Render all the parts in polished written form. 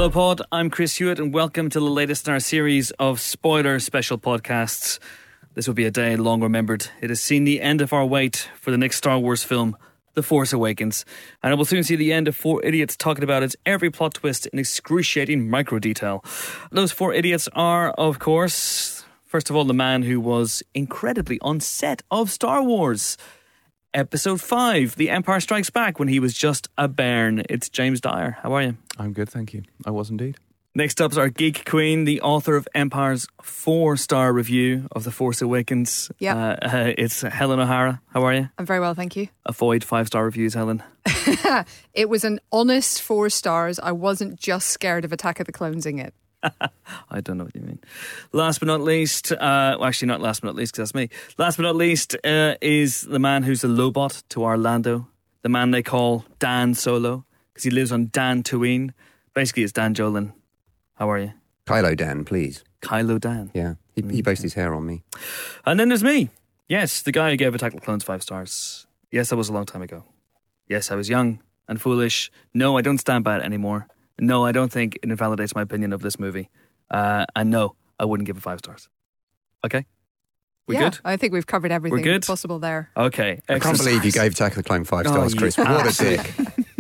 Hello, Pod. I'm Chris Hewitt, and welcome to the latest in our series of spoiler special podcasts. This will be a day long remembered. It has seen the end of our wait for the next Star Wars film, The Force Awakens, and it will soon see the end of four idiots talking about its every plot twist in excruciating micro detail. Those four idiots are, of course, first of all, the man who was incredibly on set of Star Wars. Episode 5, The Empire Strikes Back, when he was just a bairn. It's James Dyer. How are you? I'm good, thank you. I was indeed. Next up is our geek queen, the author of Empire's 4-star review of The Force Awakens. Yeah. It's Helen O'Hara. How are you? I'm very well, thank you. Avoid 5-star reviews, Helen. It was an honest 4 stars. I wasn't just scared of Attack of the Clones in it. I don't know what you mean. Last but not least, well, actually not last but not least, because that's me. Last but not least is the man who's a Lobot to our Lando. The man they call Dan Solo, because he lives on Dan Tatooine. Basically, it's Dan Jolin. How are you? Kylo Dan, please. Kylo Dan. Yeah, he based his hair on me. And then there's me. Yes, the guy who gave Attack of the Clones 5 stars. Yes, that was a long time ago. Yes, I was young and foolish. No, I don't stand by it anymore. No, I don't think it invalidates my opinion of this movie. And no, I wouldn't give it 5 stars. Okay? We good? I think we've covered everything We're good? possible there. Okay. I can't believe you gave Attack of the Clone 5 stars, Chris. What a dick.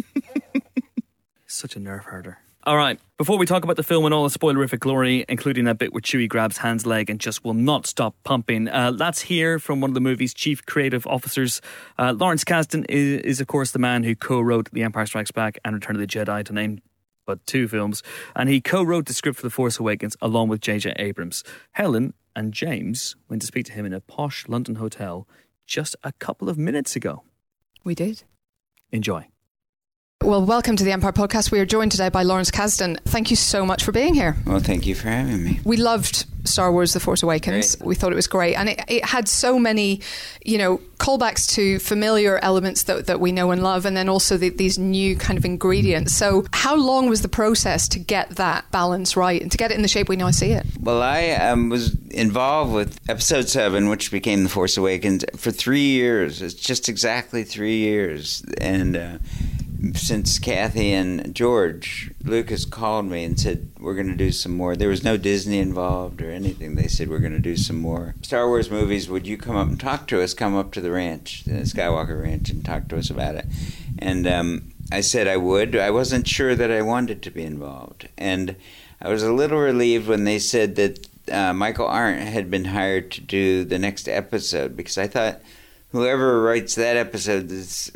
Such a nerve herder. All right, before we talk about the film and all the spoilerific glory, including that bit where Chewie grabs Han's leg and just will not stop pumping, let's hear from one of the movie's chief creative officers. Lawrence Kasdan is, of course, the man who co-wrote The Empire Strikes Back and Return of the Jedi, to name but 2 films, and he co-wrote the script for The Force Awakens along with J.J. Abrams. Helen and James went to speak to him in a posh London hotel just a couple of minutes ago. We did. Enjoy. Well, welcome to the Empire Podcast. We are joined today by Lawrence Kasdan. Thank you so much for being here. Well, thank you for having me. We loved Star Wars The Force Awakens. Great. We thought it was great. And it had so many, callbacks to familiar elements that we know and love, and then also these new kind of ingredients. So how long was the process to get that balance right and to get it in the shape we now see it? Well, I was involved with Episode 7, which became The Force Awakens, for 3 years. It's just exactly 3 years. And since Kathy and George Lucas called me and said, we're going to do some more. There was no Disney involved or anything. They said, we're going to do some more Star Wars movies. Would you come up and talk to us? Come up to the ranch, the Skywalker Ranch, and talk to us about it. And I said I would. I wasn't sure that I wanted to be involved. And I was a little relieved when they said that Michael Arndt had been hired to do the next episode, because I thought, whoever writes that episode,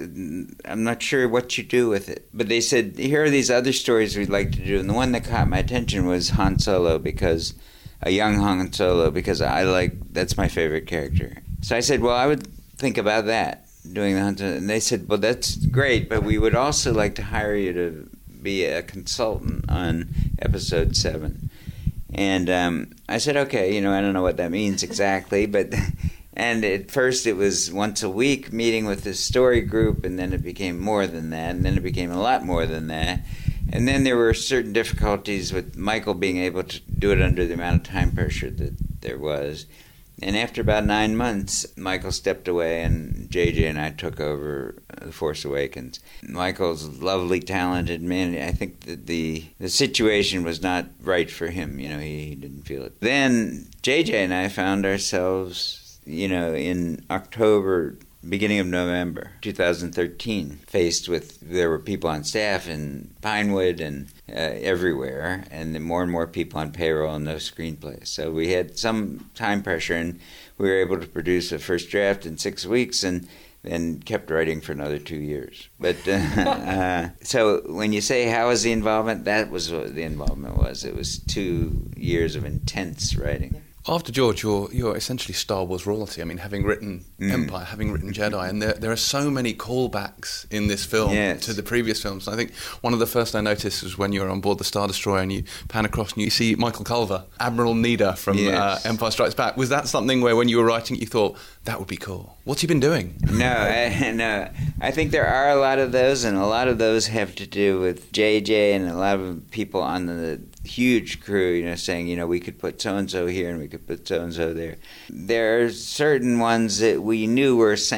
I'm not sure what you do with it. But they said, here are these other stories we'd like to do. And the one that caught my attention was Han Solo, because a young Han Solo, because that's my favorite character. So I said, well, I would think about that, doing the Han Solo. And they said, well, that's great, but we would also like to hire you to be a consultant on Episode 7. And I said, okay, I don't know what that means exactly, but... And at first it was once a week meeting with this story group, and then it became more than that, and then it became a lot more than that. And then there were certain difficulties with Michael being able to do it under the amount of time pressure that there was. And after about 9 months, Michael stepped away, and JJ and I took over The Force Awakens. Michael's a lovely, talented man. I think that the situation was not right for him. He didn't feel it. Then JJ and I found ourselves... in October, beginning of November 2013, there were people on staff in Pinewood and everywhere, and then more and more people on payroll and no screenplays. So we had some time pressure, and we were able to produce a first draft in 6 weeks, and then kept writing for another 2 years. But so when you say how was the involvement, that was what the involvement was. It was 2 years of intense writing. After George, you're essentially Star Wars royalty. I mean, having written Empire, having written Jedi, and there are so many callbacks in this film to the previous films. I think one of the first I noticed was when you were on board the Star Destroyer and you pan across and you see Michael Culver, Admiral Needa from Empire Strikes Back. Was that something where when you were writing you thought, that would be cool? What's he been doing? No. I think there are a lot of those, and a lot of those have to do with JJ and a lot of people on the huge crew, saying, we could put so-and-so here and we could put so-and-so there. There are certain ones that we knew were essential.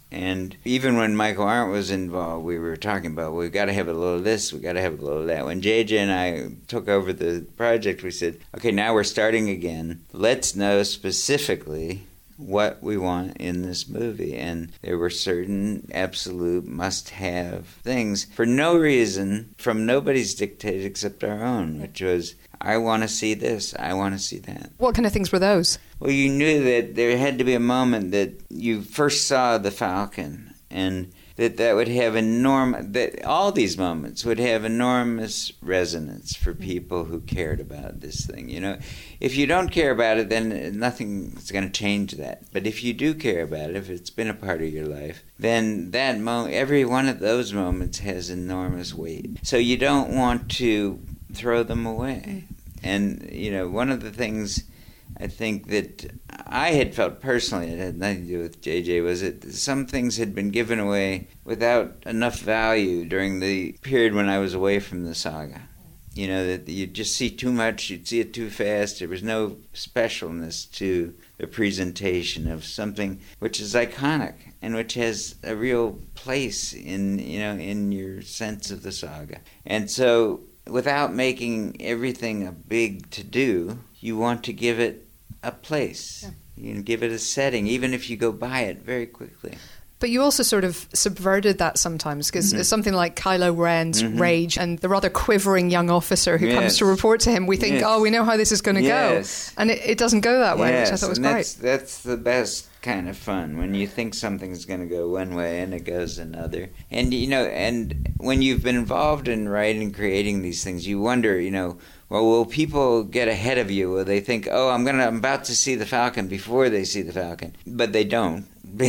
And even when Michael Arndt was involved, we were talking about, we've got to have a little of this, we've got to have a little of that. When JJ and I took over the project, we said, okay, now we're starting again. Let's know specifically what we want in this movie. And there were certain absolute must-have things for no reason, from nobody's dictate except our own, which was, I want to see this, I want to see that. What kind of things were those? Well, you knew that there had to be a moment that you first saw the Falcon, and that would have that all these moments would have enormous resonance for people who cared about this thing. You know, if you don't care about it, then nothing's going to change that. But if you do care about it, if it's been a part of your life, then that every one of those moments has enormous weight. So you don't want to throw them away. And, you know, one of the things I think that I had felt personally, it had nothing to do with JJ, was that some things had been given away without enough value during the period when I was away from the saga. You know, that you'd just see too much, you'd see it too fast, there was no specialness to the presentation of something which is iconic and which has a real place in, you know, in your sense of the saga. And so, without making everything a big to-do, you want to give it a place. Yeah. You can give it a setting, even if you go by it very quickly. But you also sort of subverted that sometimes, because something like Kylo Ren's rage and the rather quivering young officer who comes to report to him, we think, oh, we know how this is going to go. And it doesn't go that way, which I thought was great. That's the best kind of fun, when you think something's going to go one way and it goes another. And, you know, and when you've been involved in writing and creating these things, you wonder, you know, well, will people get ahead of you? Will they think, oh, I'm about to see the Falcon before they see the Falcon? But they don't.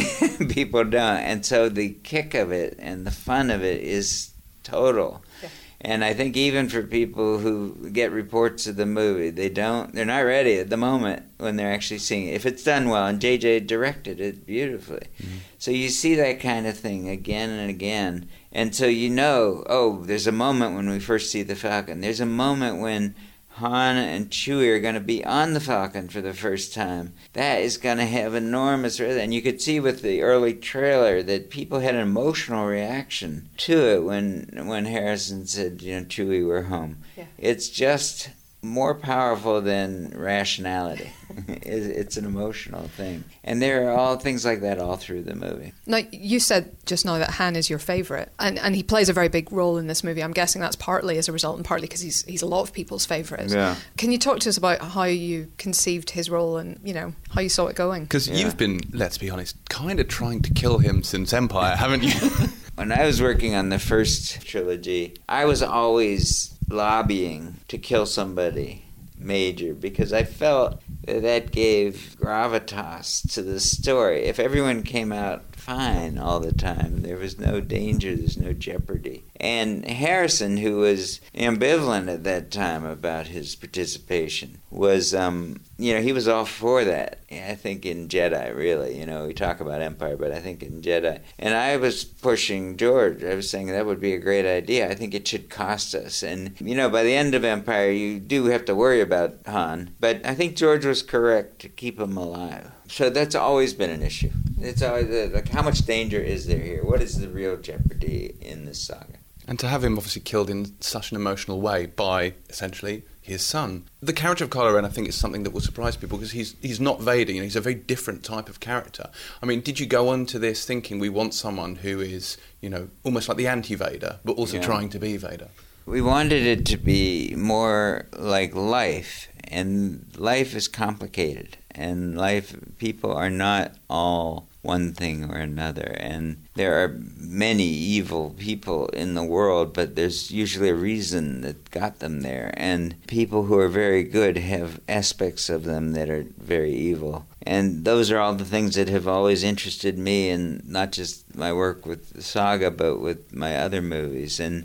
People don't. And so the kick of it and the fun of it is total. Yeah. And I think even for people who get reports of the movie, they're not ready at the moment when they're actually seeing it. If it's done well, and JJ directed it beautifully. Mm-hmm. So you see that kind of thing again and again. And so you know, oh, there's a moment when we first see the Falcon. There's a moment when Han and Chewie are going to be on the Falcon for the first time. That is going to have enormous resonance. And you could see with the early trailer that people had an emotional reaction to it when Harrison said, you know, Chewie, we're home. Yeah. It's just more powerful than rationality. It's an emotional thing. And there are all things like that all through the movie. Now, you said just now that Han is your favourite, and he plays a very big role in this movie. I'm guessing that's partly as a result and partly because he's a lot of people's favourite. Yeah. Can you talk to us about how you conceived his role and, you know, how you saw it going? Because you've been, let's be honest, kind of trying to kill him since Empire, haven't you? When I was working on the first trilogy, I was always lobbying to kill somebody major, because I felt that gave gravitas to the story. If everyone came out fine all the time, there was no danger, there's no jeopardy. And Harrison, who was ambivalent at that time about his participation, was, you know, he was all for that. I think in Jedi, really. You know, we talk about Empire, but I think in Jedi. And I was pushing George. I was saying that would be a great idea. I think it should cost us. And, you know, by the end of Empire, you do have to worry about Han. But I think George was correct to keep him alive. So that's always been an issue. It's always, like, how much danger is there here? What is the real jeopardy in this saga? And to have him obviously killed in such an emotional way by, essentially, his son. The character of Kylo Ren, I think, is something that will surprise people, because he's not Vader. You know, he's a very different type of character. I mean, did you go on to this thinking we want someone who is, you know, almost like the anti-Vader, but also trying to be Vader? We wanted it to be more like life, and life is complicated, and people are not all one thing or another, and there are many evil people in the world, but there's usually a reason that got them there, and people who are very good have aspects of them that are very evil. And those are all the things that have always interested me, in not just my work with the saga, but with my other movies. And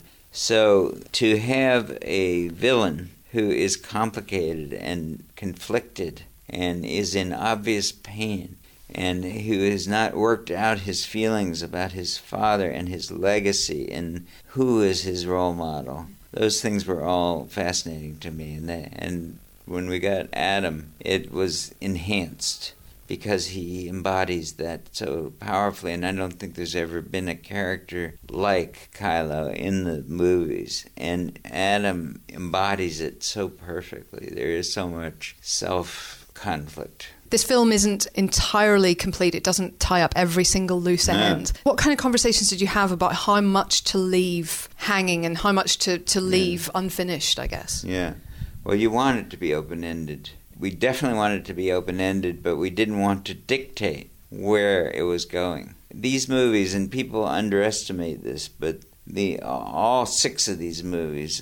so to have a villain who is complicated and conflicted and is in obvious pain, and who has not worked out his feelings about his father and his legacy and who is his role model, those things were all fascinating to me. And when we got Adam, it was enhanced because he embodies that so powerfully. And I don't think there's ever been a character like Kylo in the movies. And Adam embodies it so perfectly. There is so much self-conflict. This film isn't entirely complete. It doesn't tie up every single loose end. What kind of conversations did you have about how much to leave hanging and how much to leave unfinished, I guess? Yeah. Well, you want it to be open-ended. We definitely wanted it to be open-ended, but we didn't want to dictate where it was going. These movies, and people underestimate this, but all 6 of these movies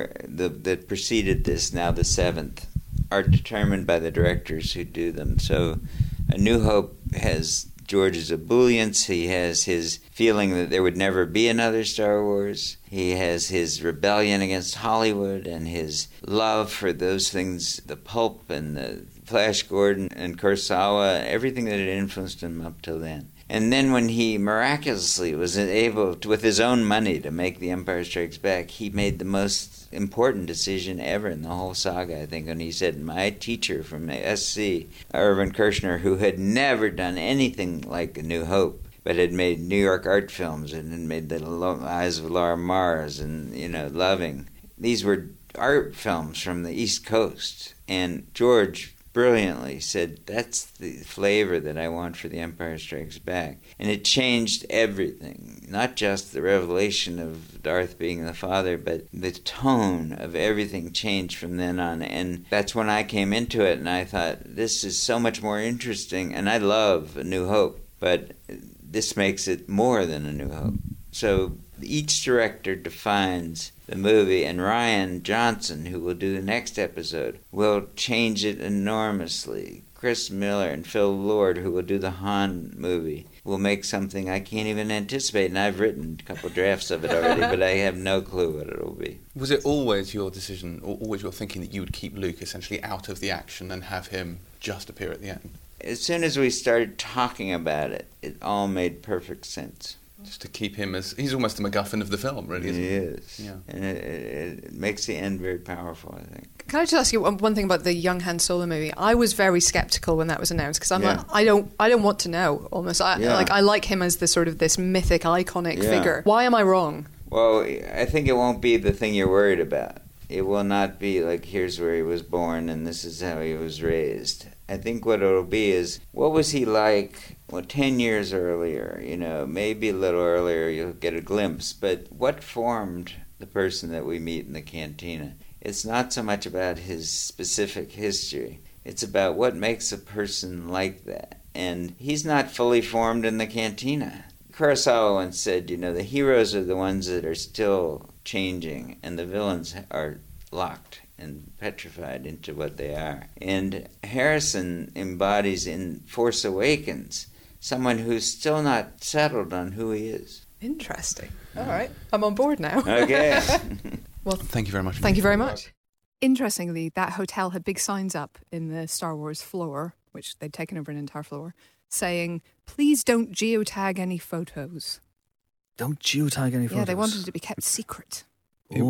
that preceded this, now the 7th, are determined by the directors who do them. So A New Hope has George's ebullience. He has his feeling that there would never be another Star Wars. He has his rebellion against Hollywood and his love for those things, the pulp and the Flash Gordon and Kurosawa, everything that had influenced him up till then. And then when he miraculously was able, with his own money, to make The Empire Strikes Back, he made the most important decision ever in the whole saga, I think, when he said, my teacher from SC, Irvin Kershner, who had never done anything like A New Hope, but had made New York art films and had made The Eyes of Laura Mars and, Loving. These were art films from the East Coast. And George brilliantly said, that's the flavor that I want for The Empire Strikes Back. And it changed everything, not just the revelation of Darth being the father, but the tone of everything changed from then on. And that's when I came into it, and I thought, this is so much more interesting. And I love A New Hope, but this makes it more than A New Hope. So each director defines the movie, and Rian Johnson, who will do the next episode, will change it enormously. Chris Miller and Phil Lord, who will do the Han movie, will make something I can't even anticipate, and I've written a couple drafts of it already, but I have no clue what it'll be. Was it always your decision, or always your thinking, that you would keep Luke essentially out of the action and have him just appear at the end? As soon as we started talking about it, it all made perfect sense. Just to keep him as... He's almost the MacGuffin of the film, really, isn't he? He is. Yeah. And it makes the end very powerful, I think. Can I just ask you one thing about the young Han Solo movie? I was very sceptical when that was announced, because I'm like, I don't want to know, almost. I like him as the sort of this mythic, iconic figure. Why am I wrong? Well, I think it won't be the thing you're worried about. It will not be like, here's where he was born and this is how he was raised. I think what it'll be is, what was he like 10 years earlier? Maybe a little earlier you'll get a glimpse, but what formed the person that we meet in the cantina? It's not so much about his specific history. It's about what makes a person like that. And he's not fully formed in the cantina. Kurosawa once said, the heroes are the ones that are still changing, and the villains are locked and petrified into what they are. And Harrison embodies in Force Awakens someone who's still not settled on who he is. Interesting. All right. I'm on board now. Okay. Well, thank you very much. Thank you very much. Interestingly, that hotel had big signs up in the Star Wars floor, which they'd taken over an entire floor, saying, please don't geotag any photos. Don't geotag any photos? Yeah, they wanted it to be kept secret. It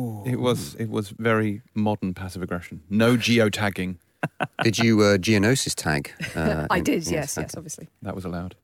was very modern passive aggression. No geotagging. Did you Geonosis tag? I did, yes, obviously. That was allowed.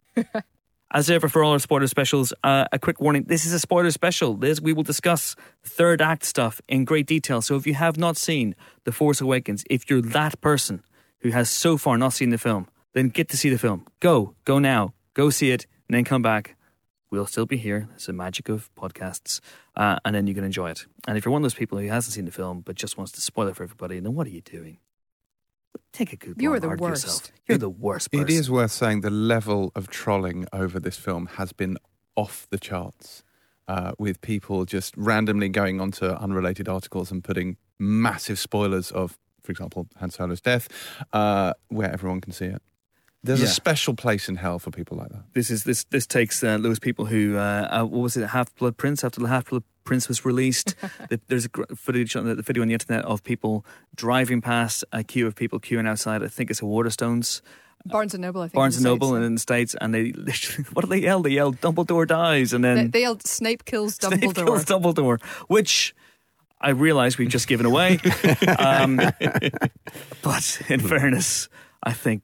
As ever, for all our spoiler specials, a quick warning. This is a spoiler special. We will discuss third act stuff in great detail. So if you have not seen The Force Awakens, if you're that person who has so far not seen the film, then get to see the film. Go now. Go see it, and then come back. We'll still be here. It's the magic of podcasts. And then you can enjoy it. And if you're one of those people who hasn't seen the film but just wants to spoil it for everybody, then what are you doing? Take a good look. You're the worst. Yourself. You're the worst person. It is worth saying the level of trolling over this film has been off the charts, with people just randomly going onto unrelated articles and putting massive spoilers of, for example, Han Solo's death, where everyone can see it. There's a special place in hell for people like that. This takes those people who what was it, Half-Blood Prince? After the Half-Blood Prince was released, there's a footage on the video on the internet of people driving past a queue of people queuing outside. I think it's a Waterstones. Barnes and Noble, I think. Barnes and Noble in the States, and they literally, what do they yell? They yell, "Dumbledore dies," and then they yelled, "Snape kills Dumbledore." Snape kills Dumbledore, which I realise we've just given away. But in fairness, I think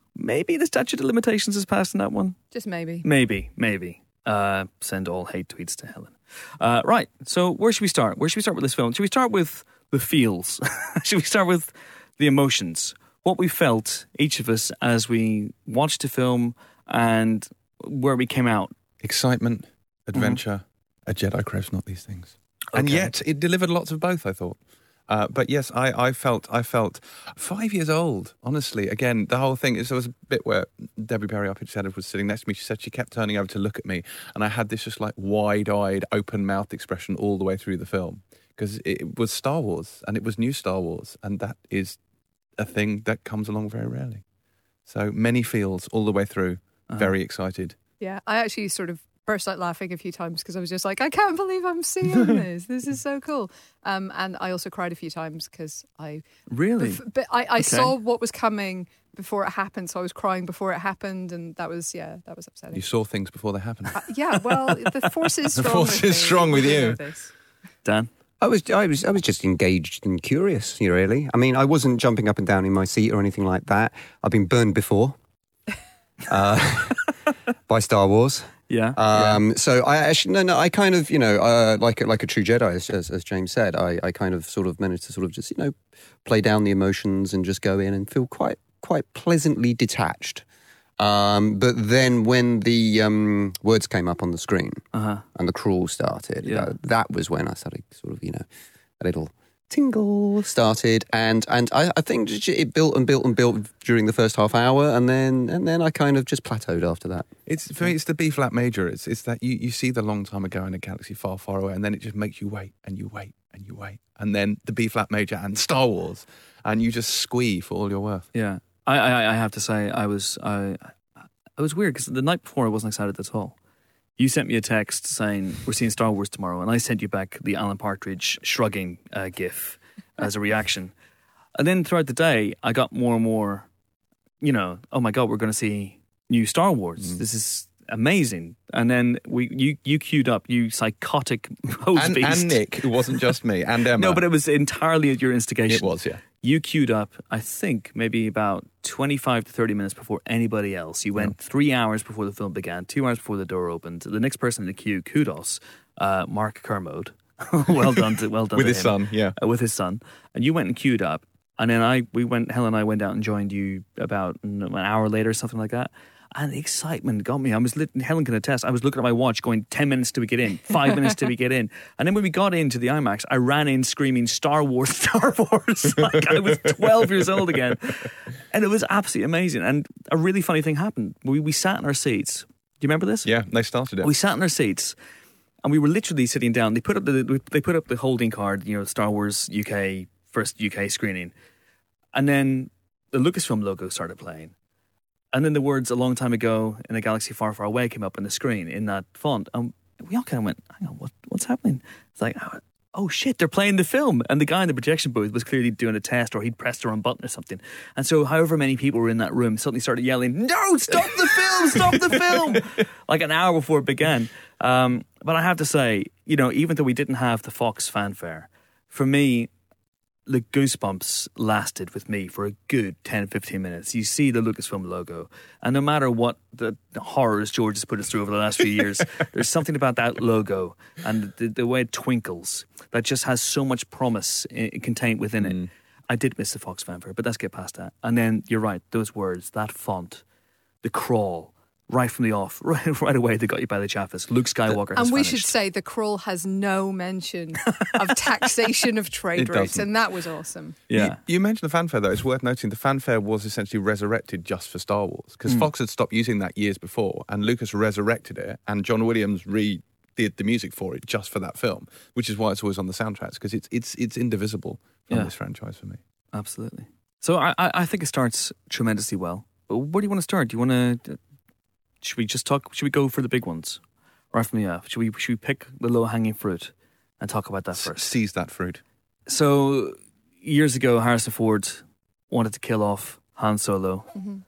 maybe the statute of limitations is passed in that one. Just maybe. Maybe. Send all hate tweets to Helen. Right, so where should we start? Where should we start with this film? Should we start with the feels? Should we start with the emotions? What we felt, each of us, as we watched the film and where we came out. Excitement, adventure. A Jedi craves not these things. Okay. And yet it delivered lots of both, I thought. But yes, I felt 5 years old, honestly. Again, the whole thing, there was a bit where Debbie Perry Uppage was sitting next to me. She said she kept turning over to look at me, and I had this just like wide-eyed, open-mouthed expression all the way through the film. Because it was Star Wars, and it was new Star Wars, and that is a thing that comes along very rarely. So many feels all the way through, very excited. Yeah, I actually sort of burst out laughing a few times because I was just like, I can't believe I'm seeing this. This is so cool. And I also cried a few times because I... Really? But I saw what was coming before it happened, so I was crying before it happened, and that was upsetting. You saw things before they happened? Yeah, well, the force is strong. The force is strong with you. Dan? I was just engaged and curious, really. I mean, I wasn't jumping up and down in my seat or anything like that. I've been burned before by Star Wars. Yeah. So I actually I kind of like a true Jedi, as James said. I kind of sort of managed to sort of just play down the emotions and just go in and feel quite pleasantly detached. But then when the words came up on the screen and the crawl started, that was when I started sort of, a little tingle started. And I think it built and built and built during the first half hour. And then I kind of just plateaued after that. For me, it's the B-flat major. It's that you see the long time ago in a galaxy far, far away, and then it just makes you wait and you wait and you wait. And then the B-flat major and Star Wars. And you just squee for all you're worth. Yeah. I have to say, I was weird because the night before I wasn't excited at all. You sent me a text saying we're seeing Star Wars tomorrow, and I sent you back the Alan Partridge shrugging gif as a reaction. And then throughout the day, I got more and more, oh my God, we're going to see new Star Wars. This is amazing. And then you queued up, you psychotic host beast. And Nick, it wasn't just me, and Emma. No, but it was entirely at your instigation. It was, yeah. You queued up, I think, �maybe about 25 to 30 minutes before anybody else. You went 3 hours before the film began, 2 hours before the door opened. The next person in the queue, kudos, Mark Kermode. well done to with his him. Son, yeah. With his son. And you went and queued up. And then Helen and I went out and joined you about an hour later, something like that. And the excitement got me. Helen can attest. I was looking at my watch going, 10 minutes till we get in, 5 minutes till we get in. And then when we got into the IMAX, I ran in screaming, Star Wars, Star Wars. Like I was 12 years old again. And it was absolutely amazing. And a really funny thing happened. We sat in our seats. Do you remember this? Yeah, they started it. We sat in our seats and we were literally sitting down. They put up the holding card, Star Wars UK, first UK screening. And then the Lucasfilm logo started playing. And then the words "a long time ago in a galaxy far, far away" came up on the screen in that font. And we all kind of went, hang on, what's happening? It's like, oh shit, they're playing the film. And the guy in the projection booth was clearly doing a test, or he'd pressed the wrong button or something. And so however many people were in that room suddenly started yelling, no, stop the film, stop the film. Like an hour before it began. But I have to say, even though we didn't have the Fox fanfare, for me, the goosebumps lasted with me for a good 10, 15 minutes. You see the Lucasfilm logo, and no matter what the horrors George has put us through over the last few years, there's something about that logo and the way it twinkles that just has so much promise contained within it. I did miss the Fox fanfare, but let's get past that. And then, you're right, those words, that font, the crawl, right from the off, right away they got you by the chaffers. Luke Skywalker has And we vanished. should say the crawl has no mention of taxation of trade rates, and that was awesome. Yeah. You mentioned the fanfare, though. It's worth noting the fanfare was essentially resurrected just for Star Wars, because Fox had stopped using that years before, and Lucas resurrected it, and John Williams redid the music for it just for that film, which is why it's always on the soundtracks, because it's indivisible from this franchise for me. Absolutely. So I think it starts tremendously well. But where do you want to start? Do you want to... Should we go for the big ones? Right from the off. Should we pick the low-hanging fruit and talk about that first? Seize that fruit. So, years ago, Harrison Ford wanted to kill off Han Solo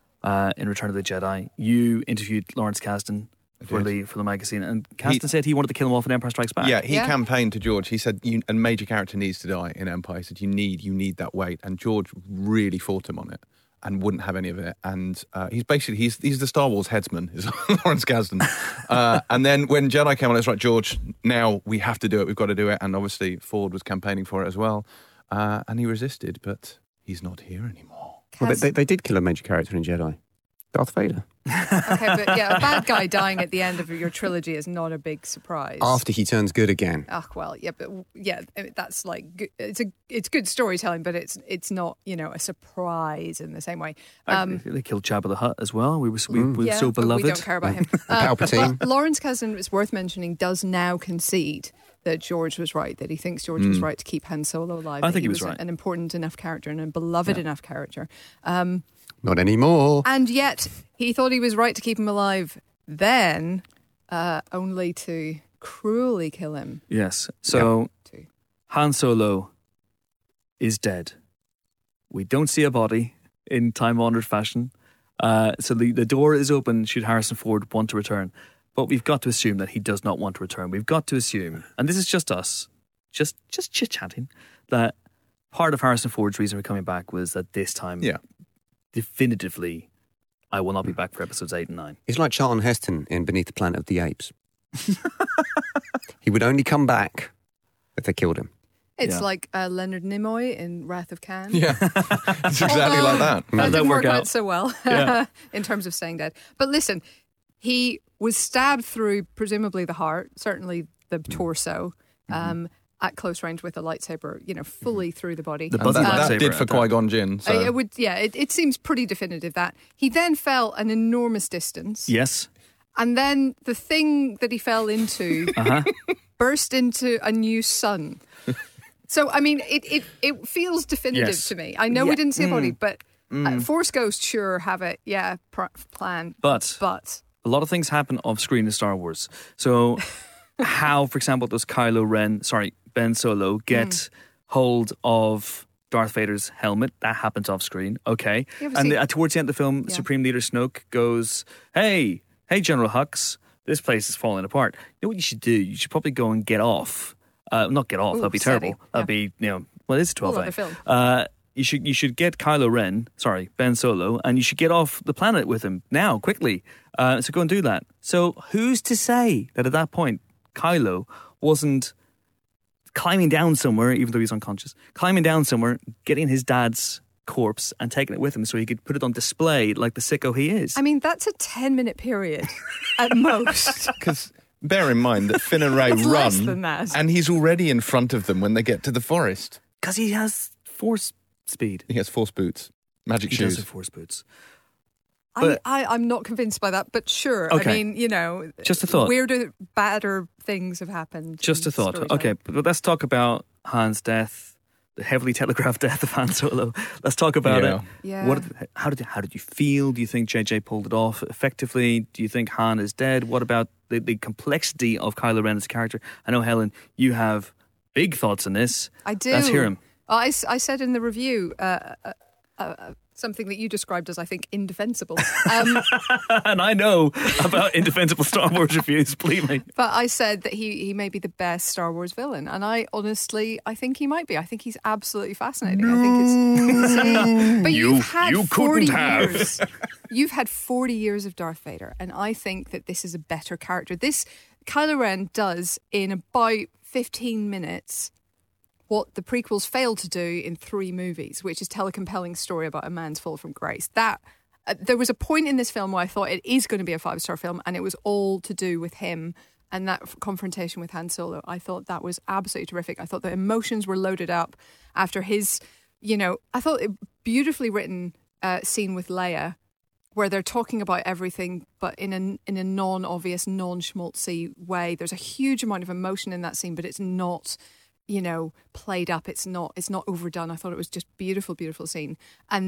in Return of the Jedi. You interviewed Lawrence Kasdan for the magazine, and Kasdan said he wanted to kill him off in Empire Strikes Back. Yeah, he campaigned to George. He said, a major character needs to die in Empire. He said, you need that weight. And George really fought him on it. and wouldn't have any of it. And he's the Star Wars headsman, is Lawrence Kasdan. And then when Jedi came on, it's right, George, now we have to do it. We've got to do it. And obviously Ford was campaigning for it as well. And he resisted, but he's not here anymore. Well, they did kill a major character in Jedi. Darth Vader. Okay, but yeah, a bad guy dying at the end of your trilogy is not a big surprise. After he turns good again. Oh, well, yeah, but yeah, that's like it's good storytelling, but it's not, you know, a surprise in the same way. They killed Jabba the Hutt as well. We were so but beloved. we don't care about him. Palpatine. But Lawrence Kasdan, it's worth mentioning, does now concede that George was right, that he thinks George was right to keep Han Solo alive. I think he was right. An important enough character and a beloved enough character. Not anymore. And yet he thought he was right to keep him alive then, only to cruelly kill him. Yes. So Han Solo is dead. We don't see a body in time-honored fashion. So the door is open should Harrison Ford want to return. But we've got to assume that he does not want to return. We've got to assume, and this is just us, just chit-chatting, that part of Harrison Ford's reason for coming back was that this time, definitively, I will not be back for episodes 8 and 9. He's like Charlton Heston in Beneath the Planet of the Apes. He would only come back if they killed him. It's like Leonard Nimoy in Wrath of Khan. Yeah, it's exactly like that. That didn't work out so well in terms of staying dead. But listen, he was stabbed through presumably the heart, certainly the torso, at close range with a lightsaber, you know, fully through the body. That did for Qui-Gon Jinn. So. It seems pretty definitive that. He then fell an enormous distance. Yes. And then the thing that he fell into burst into a new sun. So, I mean, it feels definitive to me. I know we didn't see a body, but Force Ghost sure have it, plan. But a lot of things happen off screen in Star Wars. So how, for example, does Ben Solo get hold of Darth Vader's helmet? That happens off screen. Okay. And towards the end of the film, Supreme Leader Snoke goes, Hey, General Hux, this place is falling apart. You know what you should do? You should probably go and get off. Not get off, that'd be terrible. That'd be, it's 12A. Film. You should get Ben Solo, and you should get off the planet with him now, quickly. So go and do that. So who's to say that at that point, Kylo wasn't climbing down somewhere, even though he's unconscious, getting his dad's corpse and taking it with him so he could put it on display like the sicko he is. I mean, that's a 10-minute period at most. Because bear in mind that Finn and Rey run, less than that. And he's already in front of them when they get to the forest. Because he has force speed. He has force boots, magic shoes. He does have force boots. I'm not convinced by that, but sure. Okay. I mean, just a thought. Weirder, badder things have happened. Just a thought. Okay, but let's talk about Han's death, the heavily telegraphed death of Han Solo. Let's talk about it. Yeah. How did you feel? Do you think JJ pulled it off effectively? Do you think Han is dead? What about the complexity of Kylo Ren as a character? I know, Helen, you have big thoughts on this. I do. Let's hear him. I said in the review something that you described as, I think, indefensible. And I know about indefensible Star Wars reviews, believe me. But I said that he may be the best Star Wars villain. And I think he might be. I think he's absolutely fascinating. I think it's insane. But you've had 40 years. You've had 40 years of Darth Vader. And I think that this is a better character. This Kylo Ren does in about 15 minutes what the prequels failed to do in 3 movies, which is tell a compelling story about a man's fall from grace. There was a point in this film where I thought it is going to be a 5-star film, and it was all to do with him and that confrontation with Han Solo. I thought that was absolutely terrific. I thought the emotions were loaded up after his, I thought a beautifully written scene with Leia where they're talking about everything, but in a non-obvious, non-schmaltzy way. There's a huge amount of emotion in that scene, but it's not played up. It's not overdone. I thought it was just beautiful, beautiful scene. And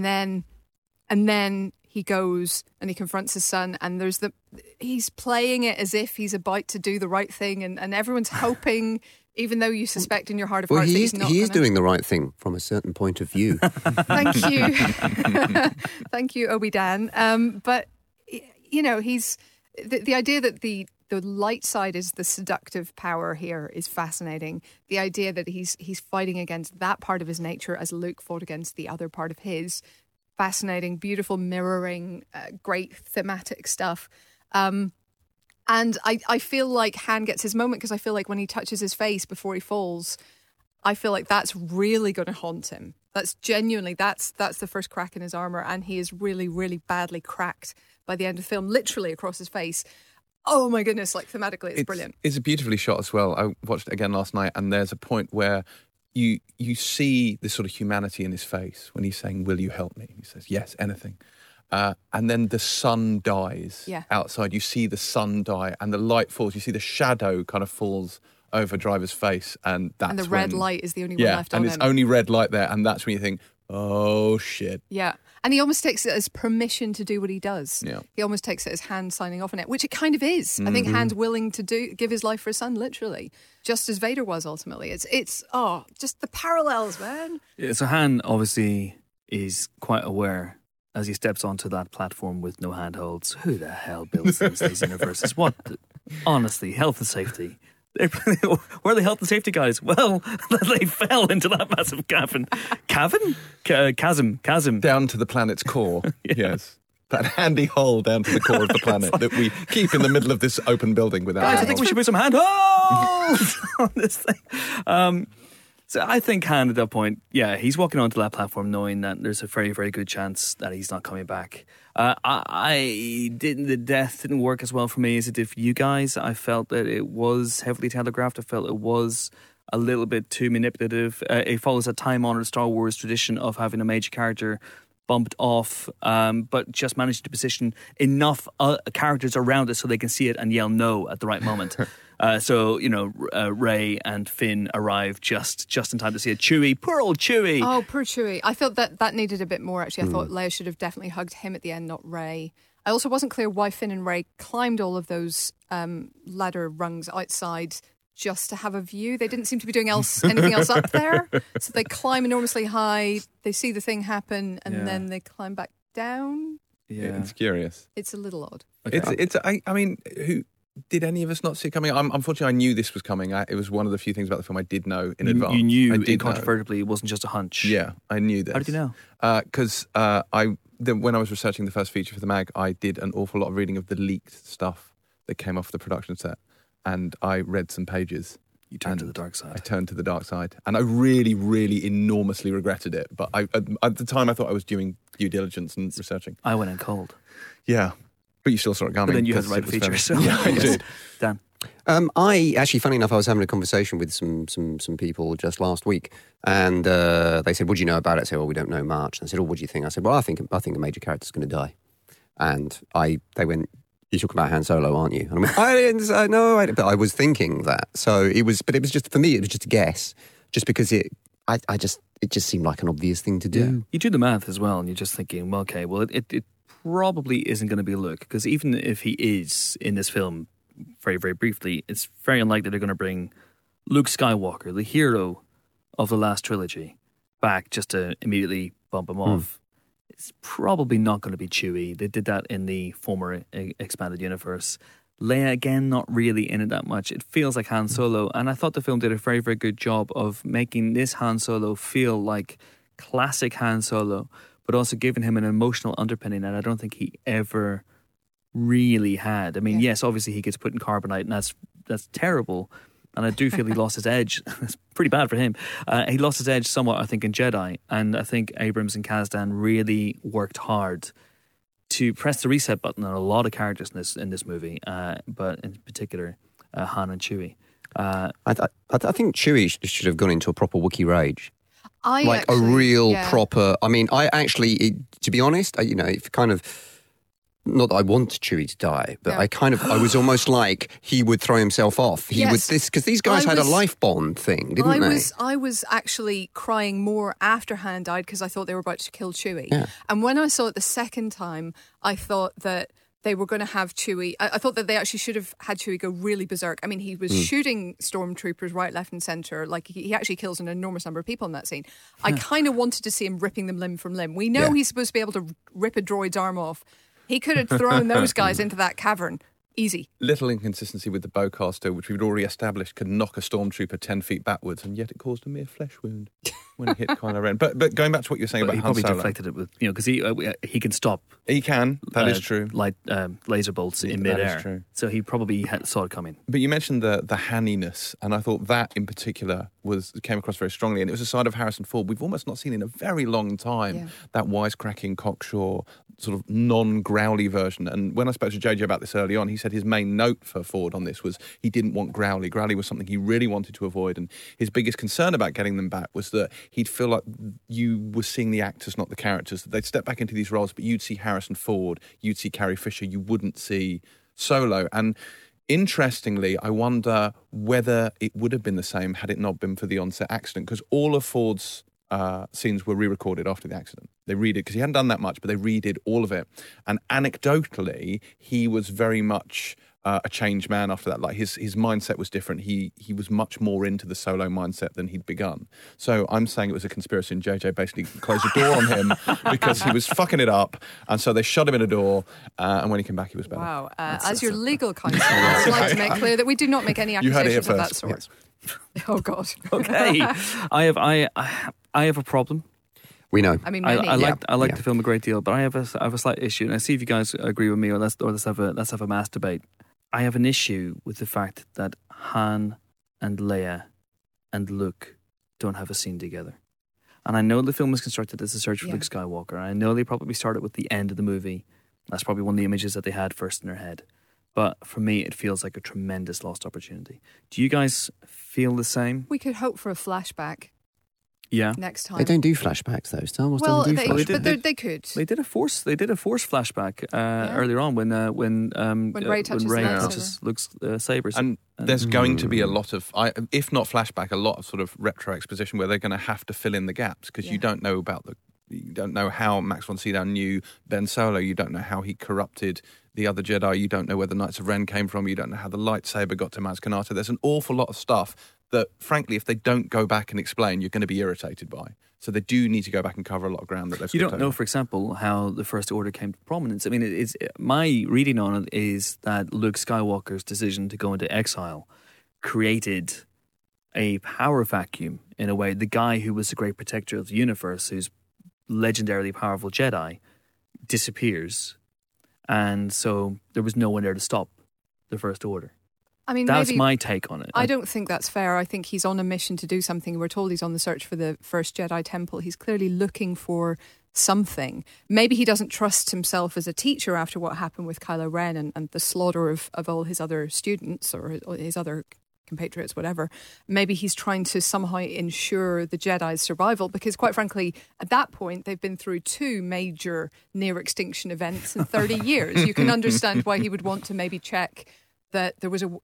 then he goes and he confronts his son, and he's playing it as if he's about to do the right thing, and everyone's hoping, even though you suspect in your heart of hearts that he's not. He is doing the right thing from a certain point of view. Thank you. Thank you, Obi-Dan. But he's the idea that the light side is the seductive power here is fascinating. The idea that he's fighting against that part of his nature as Luke fought against the other part of his fascinating, beautiful mirroring, great thematic stuff. And I feel like Han gets his moment because I feel like when he touches his face before he falls, I feel like that's really going to haunt him. That's genuinely, that's the first crack in his armour, and he is really, really badly cracked by the end of the film, literally across his face. Oh my goodness, like thematically, it's brilliant. It's beautifully shot as well. I watched it again last night, and there's a point where you see this sort of humanity in his face when he's saying, "Will you help me?" He says, "Yes, anything." And then the sun dies outside. You see the sun die, and the light falls. You see the shadow kind of falls over Driver's face, and that's and the red light is the only one left on him. And it's only red light there, and that's when you think, oh shit. Yeah. And he almost takes it as permission to do what he does. Yeah. He almost takes it as Han signing off on it, which it kind of is. I think Han's willing to give his life for his son, literally, just as Vader was ultimately. It's just the parallels, man. Yeah, so Han obviously is quite aware as he steps onto that platform with no handholds. Who the hell builds these universes? Honestly, health and safety. Where are the health and safety guys? Well, they fell into that massive chasm. Down to the planet's core, yes. That handy hole down to the core of the planet that we keep in the middle of this open building without guys, I think we should put some handholds on this thing. So I think Han at that point, he's walking onto that platform knowing that there's a very, very good chance that he's not coming back. The death didn't work as well for me as it did for you guys. I felt that it was heavily telegraphed. I felt it was a little bit too manipulative. It follows a time-honored Star Wars tradition of having a major character bumped off, but just managed to position enough characters around it so they can see it and yell no at the right moment. So, Rey and Finn arrive just in time to see it. Chewie, poor old Chewie. Oh, poor Chewie. I felt that needed a bit more, actually. I thought Leia should have definitely hugged him at the end, not Rey. I also wasn't clear why Finn and Rey climbed all of those ladder rungs outside just to have a view. They didn't seem to be doing anything else up there. So they climb enormously high, they see the thing happen, and then they climb back down. Yeah, it's curious. It's a little odd. Okay. I mean, who... Did any of us not see it coming? Unfortunately, I knew this was coming. It was one of the few things about the film I did know in advance. You knew incontrovertibly it wasn't just a hunch. Yeah, I knew this. How did you know? Because when I was researching the first feature for the mag, I did an awful lot of reading of the leaked stuff that came off the production set, and I read some pages. You turned to the dark side. I turned to the dark side, and I really, really enormously regretted it. But at the time, I thought I was doing due diligence and researching. I went in cold. Yeah. But you still saw it coming. But then you had the right feature. So. Yeah, I did. Dan? I actually, funny enough, I was having a conversation with some people just last week, and they said, "What do you know about it?" I said, "Well, we don't know much." And I said, "Oh, what do you think?" I said, "Well, I think a major character's going to die." And they went, "You're talking about Han Solo, aren't you?" And I went, "I didn't know," but I was thinking that. So it was just for me, it was just a guess, just because it just seemed like an obvious thing to do. Yeah. You do the math as well, and you're just thinking, well, okay, well, it probably isn't going to be Luke, because even if he is in this film very, very briefly, it's very unlikely they're going to bring Luke Skywalker, the hero of the last trilogy, back just to immediately bump him off. It's probably not going to be Chewie. They did that in the former expanded universe. Leia, again, not really in it that much. It feels like Han Solo, and I thought the film did a very, very good job of making this Han Solo feel like classic Han Solo, but also giving him an emotional underpinning that I don't think he ever really had. I mean, yes, obviously he gets put in carbonite, and that's terrible. And I do feel he lost his edge. It's pretty bad for him. He lost his edge somewhat, I think, in Jedi. And I think Abrams and Kasdan really worked hard to press the reset button on a lot of characters in this movie, but in particular, Han and Chewie. I think Chewie should have gone into a proper Wookiee rage. A real proper. I mean, to be honest, if kind of, not that I want Chewie to die, but I was almost like he would throw himself off. He would because these guys had a life bond thing, didn't they? I was actually crying more after Han died because I thought they were about to kill Chewie. Yeah. And when I saw it the second time, I thought that they were going to have Chewie. I thought that they actually should have had Chewie go really berserk. I mean, he was shooting stormtroopers right, left and centre. Like, he actually kills an enormous number of people in that scene. I kind of wanted to see him ripping them limb from limb. We know he's supposed to be able to rip a droid's arm off. He could have thrown those guys into that cavern. Easy. Little inconsistency with the bowcaster, which we'd already established could knock a stormtrooper 10 feet backwards, and yet it caused a mere flesh wound. when he hit Kylo Ren. But going back to what you're saying about he Han probably Solo, deflected it with because he can stop. He can. That is true. Like laser bolts in midair. That is true. So he probably saw it coming. But you mentioned the hanniness, and I thought that in particular came across very strongly, and it was a side of Harrison Ford we've almost not seen in a very long time. Yeah. That wisecracking, cocksure, sort of non-growly version. And when I spoke to JJ about this early on, he said his main note for Ford on this was he didn't want growly. Growly was something he really wanted to avoid, and his biggest concern about getting them back was that he'd feel like you were seeing the actors, not the characters, that they'd step back into these roles, but you'd see Harrison Ford, you'd see Carrie Fisher, you wouldn't see Solo. And interestingly, I wonder whether it would have been the same had it not been for the on-set accident, because all of Ford's scenes were re-recorded after the accident. They redid, because he hadn't done that much, but they redid all of it. And anecdotally, he was very much a changed man after that. Like his mindset was different. He was much more into the Solo mindset than he'd begun. So I'm saying it was a conspiracy, and JJ basically closed the door on him because he was fucking it up. And so they shut him in a door, and when he came back, he was better. Wow. As your legal counsel, I'd like to make clear that we do not make any accusations of that sort. Yes. Oh, God. Okay. I have a problem. We know. I mean, many. I like the film a great deal, but I have a slight issue, and I see if you guys agree with me, or let's have a mass debate. I have an issue with the fact that Han and Leia and Luke don't have a scene together. And I know the film was constructed as a search for Luke Skywalker. I know they probably started with the end of the movie. That's probably one of the images that they had first in their head. But for me, it feels like a tremendous lost opportunity. Do you guys feel the same? We could hope for a flashback. Yeah. Next time. They don't do flashbacks though. Star Wars doesn't do flashbacks. They could. They did a force flashback earlier on when Rey touches Luke's sabers. And there's going to be a lot of, if not flashback, a lot of sort of retro exposition where they're going to have to fill in the gaps, because you don't know you don't know how Max von Sydow knew Ben Solo. You don't know how he corrupted the other Jedi. You don't know where the Knights of Ren came from. You don't know how the lightsaber got to Maz Kanata. There's an awful lot of stuff that, frankly, if they don't go back and explain, you're going to be irritated by. So they do need to go back and cover a lot of ground that they've skipped over. You don't know, for example, how the First Order came to prominence. I mean, my reading on it is that Luke Skywalker's decision to go into exile created a power vacuum, in a way. The guy who was the great protector of the universe, who's legendarily powerful Jedi, disappears. And so there was no one there to stop the First Order. I mean, that's my take on it. I don't think that's fair. I think he's on a mission to do something. We're told he's on the search for the first Jedi Temple. He's clearly looking for something. Maybe he doesn't trust himself as a teacher after what happened with Kylo Ren and the slaughter of all his other students or his other compatriots, whatever. Maybe he's trying to somehow ensure the Jedi's survival, because quite frankly, at that point, they've been through 2 major near extinction events in 30 years. You can understand why he would want to maybe check that there was a way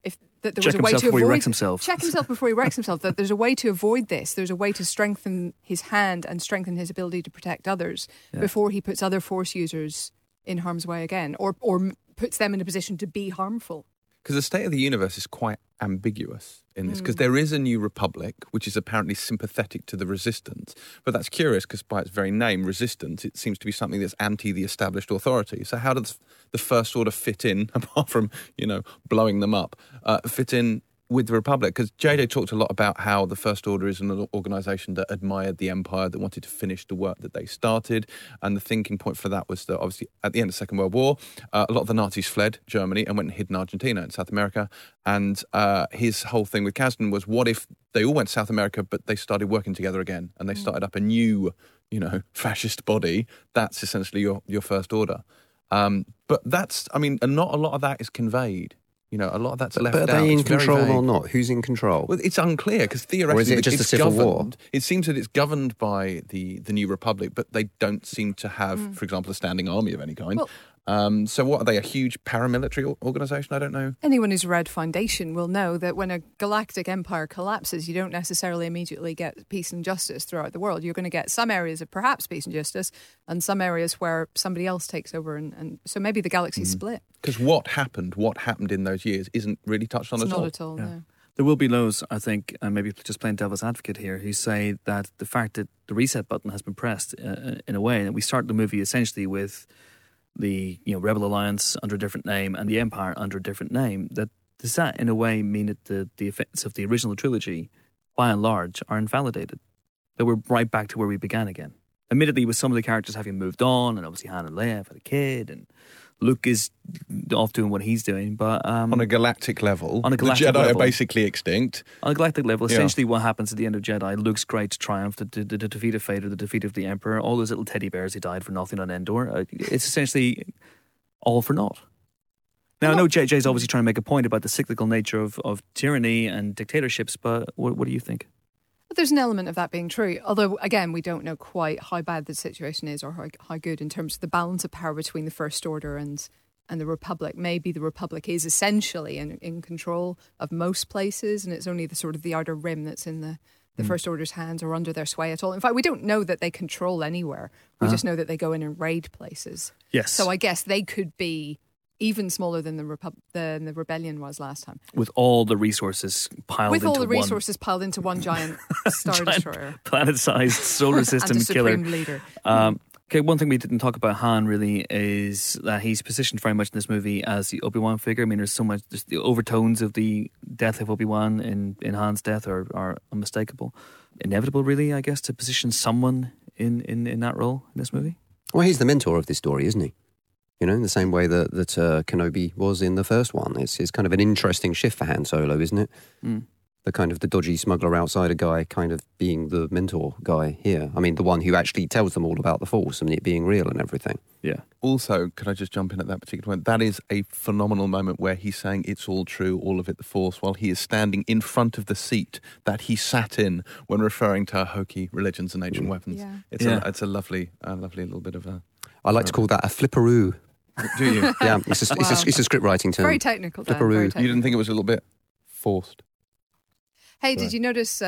to avoid himself. Check himself before he wrecks himself. That there's a way to avoid this. There's a way to strengthen his hand and strengthen his ability to protect others before he puts other Force users in harm's way again, or puts them in a position to be harmful. Because the state of the universe is quite ambiguous in this, because there is a new republic, which is apparently sympathetic to the resistance. But that's curious, because by its very name, resistance, it seems to be something that's anti the established authority. So how does the First Order fit in, apart from, blowing them up, fit in with the Republic? Because JJ talked a lot about how the First Order is an organisation that admired the Empire, that wanted to finish the work that they started. And the thinking point for that was that, obviously, at the end of the Second World War, a lot of the Nazis fled Germany and went and hid in Argentina and South America. And his whole thing with Kasdan was, what if they all went to South America, but they started working together again, and they started up a new, fascist body? That's essentially your First Order. But that's, and not a lot of that is conveyed. A lot of that's left out. But are they in control or not? Who's in control? Well, it's unclear, because theoretically, or is it just a civil war? It seems that it's governed by the New Republic, but they don't seem to have, for example, a standing army of any kind. Well, so what are they, a huge paramilitary organisation? I don't know. Anyone who's read Foundation will know that when a galactic empire collapses, you don't necessarily immediately get peace and justice throughout the world. You're going to get some areas of perhaps peace and justice, and some areas where somebody else takes over, and so maybe the galaxy's split. Because what happened in those years isn't really touched on at all. Not at all, no. There will be those, I think, and maybe just playing devil's advocate here, who say that the fact that the reset button has been pressed in a way, and we start the movie essentially with the Rebel Alliance under a different name and the Empire under a different name, does that in a way mean that the effects of the original trilogy, by and large, are invalidated? that we're right back to where we began again. Admittedly, with some of the characters having moved on, and obviously Han and Leia have had a kid, and Luke is off doing what he's doing, but on a galactic level, the Jedi level, are basically extinct. On a galactic level, essentially what happens at the end of Jedi, Luke's great triumph, the defeat of Vader, the defeat of the Emperor, all those little teddy bears who died for nothing on Endor, it's essentially all for naught. Now, I know JJ's obviously trying to make a point about the cyclical nature of tyranny and dictatorships, but what do you think? But there's an element of that being true. Although, again, we don't know quite how bad the situation is or how good in terms of the balance of power between the First Order and the Republic. Maybe the Republic is essentially in control of most places, and it's only the sort of the outer rim that's in the First Order's hands or under their sway at all. In fact, we don't know that they control anywhere. We just know that they go in and raid places. Yes. So I guess they could be even smaller than the rebellion was last time. With all the resources piled into one giant Star Destroyer. Planet-sized solar system and killer. Supreme Leader. Okay, one thing we didn't talk about Han really is that he's positioned very much in this movie as the Obi-Wan figure. I mean, there's the overtones of the death of Obi-Wan in Han's death are unmistakable. Inevitable, really, I guess, to position someone in that role in this movie. Well, he's the mentor of this story, isn't he? You know, in the same way that Kenobi was in the first one. It's kind of an interesting shift for Han Solo, isn't it? Mm. The kind of the dodgy smuggler outsider guy kind of being the mentor guy here. I mean, the one who actually tells them all about the Force and it being real and everything. Yeah. Also, could I just jump in at that particular point? That is a phenomenal moment where he's saying it's all true, all of it the Force, while he is standing in front of the seat that he sat in when referring to hokey religions and ancient weapons. Yeah. It's a lovely little bit of a... I like to call that a flipperoo. Do you? Yeah, it's a script writing term. Very technical, Dan. Flipperoo. Very technical. You didn't think it was a little bit forced? Hey, did you notice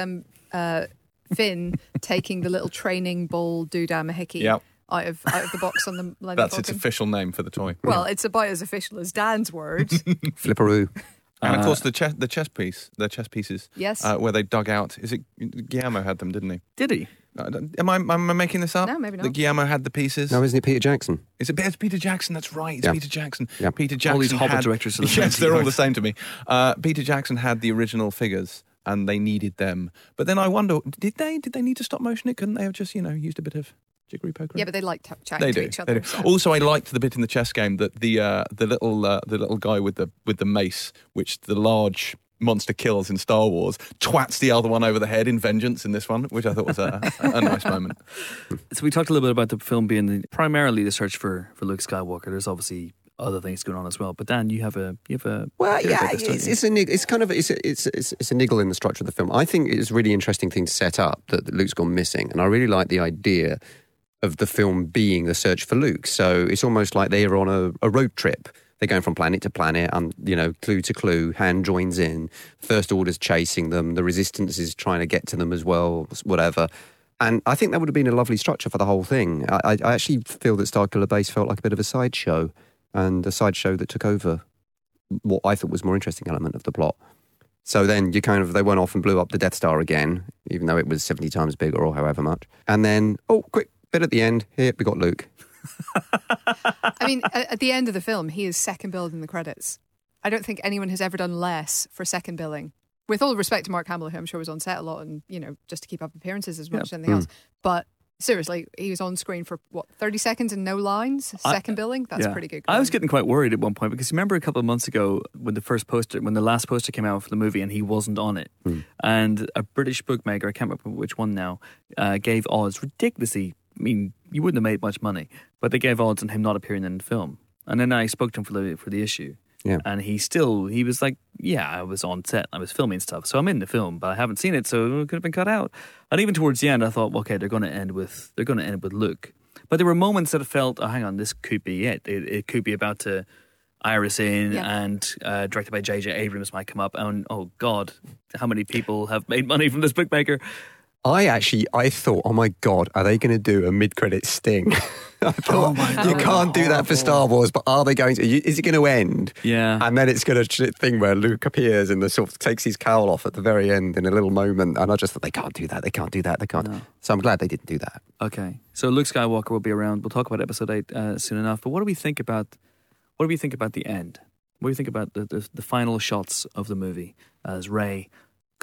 Finn taking the little training ball doodah Mahiki out of the box on the Millennium That's Falcon? its official name for the toy. Well, it's about as official as Dan's word. Flipperoo. And of course the chess pieces. Yes. Where they dug out. Is it Guillermo had them, didn't he? Did he? Am I making this up? No, maybe not. That Guillermo had the pieces. No, isn't it Peter Jackson? It's Peter Jackson. That's right. It's Peter Jackson. Yeah. Peter Jackson. All these Hobbit directors are the same. Yes, they're all the same to me. Peter Jackson had the original figures, and they needed them. But then I wonder, did they need to stop motion it? Couldn't they have just used a bit of jiggery pokery? Yeah, but they like chatting to each other. They do. So. Also, I liked the bit in the chess game that the little guy with the mace, which the large monster kills in Star Wars, twats the other one over the head in Vengeance in this one, which I thought was a nice moment. So we talked a little bit about the film being primarily the search for Luke Skywalker. There's obviously other things going on as well. But Dan, you have a well, yeah, it's a niggle in the structure of the film. I think it's a really interesting thing to set up that Luke's gone missing, and I really like the idea of the film being the search for Luke. So it's almost like they are on a road trip. They're going from planet to planet, and clue to clue. Han joins in. First Order's chasing them. The Resistance is trying to get to them as well. Whatever. And I think that would have been a lovely structure for the whole thing. I actually feel that Starkiller Base felt like a bit of a sideshow, and a sideshow that took over what I thought was more interesting element of the plot. So then they went off and blew up the Death Star again, even though it was 70 times bigger or however much. And then, quick bit at the end. Here, we got Luke. I mean, at the end of the film, he is second billed in the credits. I don't think anyone has ever done less for second billing. With all respect to Mark Hamill, who I'm sure was on set a lot and, just to keep up appearances as much as anything else. But seriously, he was on screen for 30 seconds and no lines? Second billing? That's pretty good. I was getting quite worried at one point because remember a couple of months ago when the last poster came out for the movie and he wasn't on it. And a British bookmaker, I can't remember which one now, gave odds ridiculously. I mean, you wouldn't have made much money, but they gave odds on him not appearing in the film. And then I spoke to him for the issue. Yeah. And he was like, yeah, I was on set, I was filming stuff, so I'm in the film, but I haven't seen it, so it could have been cut out. And even towards the end, I thought, okay, they're going to end with Luke. But there were moments that I felt, oh, hang on, this could be it. It could be about to iris in, and directed by J.J. Abrams might come up, and oh God, how many people have made money from this bookmaker? I thought, oh my God, are they going to do a mid-credit sting? I thought, you can't do that for Star Wars, but are they going to? Is it going to end? Yeah. And then it's going to thing where Luke appears and sort of takes his cowl off at the very end in a little moment. And I just thought, they can't do that. They can't do that. They can't. No. So I'm glad they didn't do that. Okay. So Luke Skywalker will be around. We'll talk about episode 8 soon enough. But what do we think about the end? What do you think about the final shots of the movie as Rey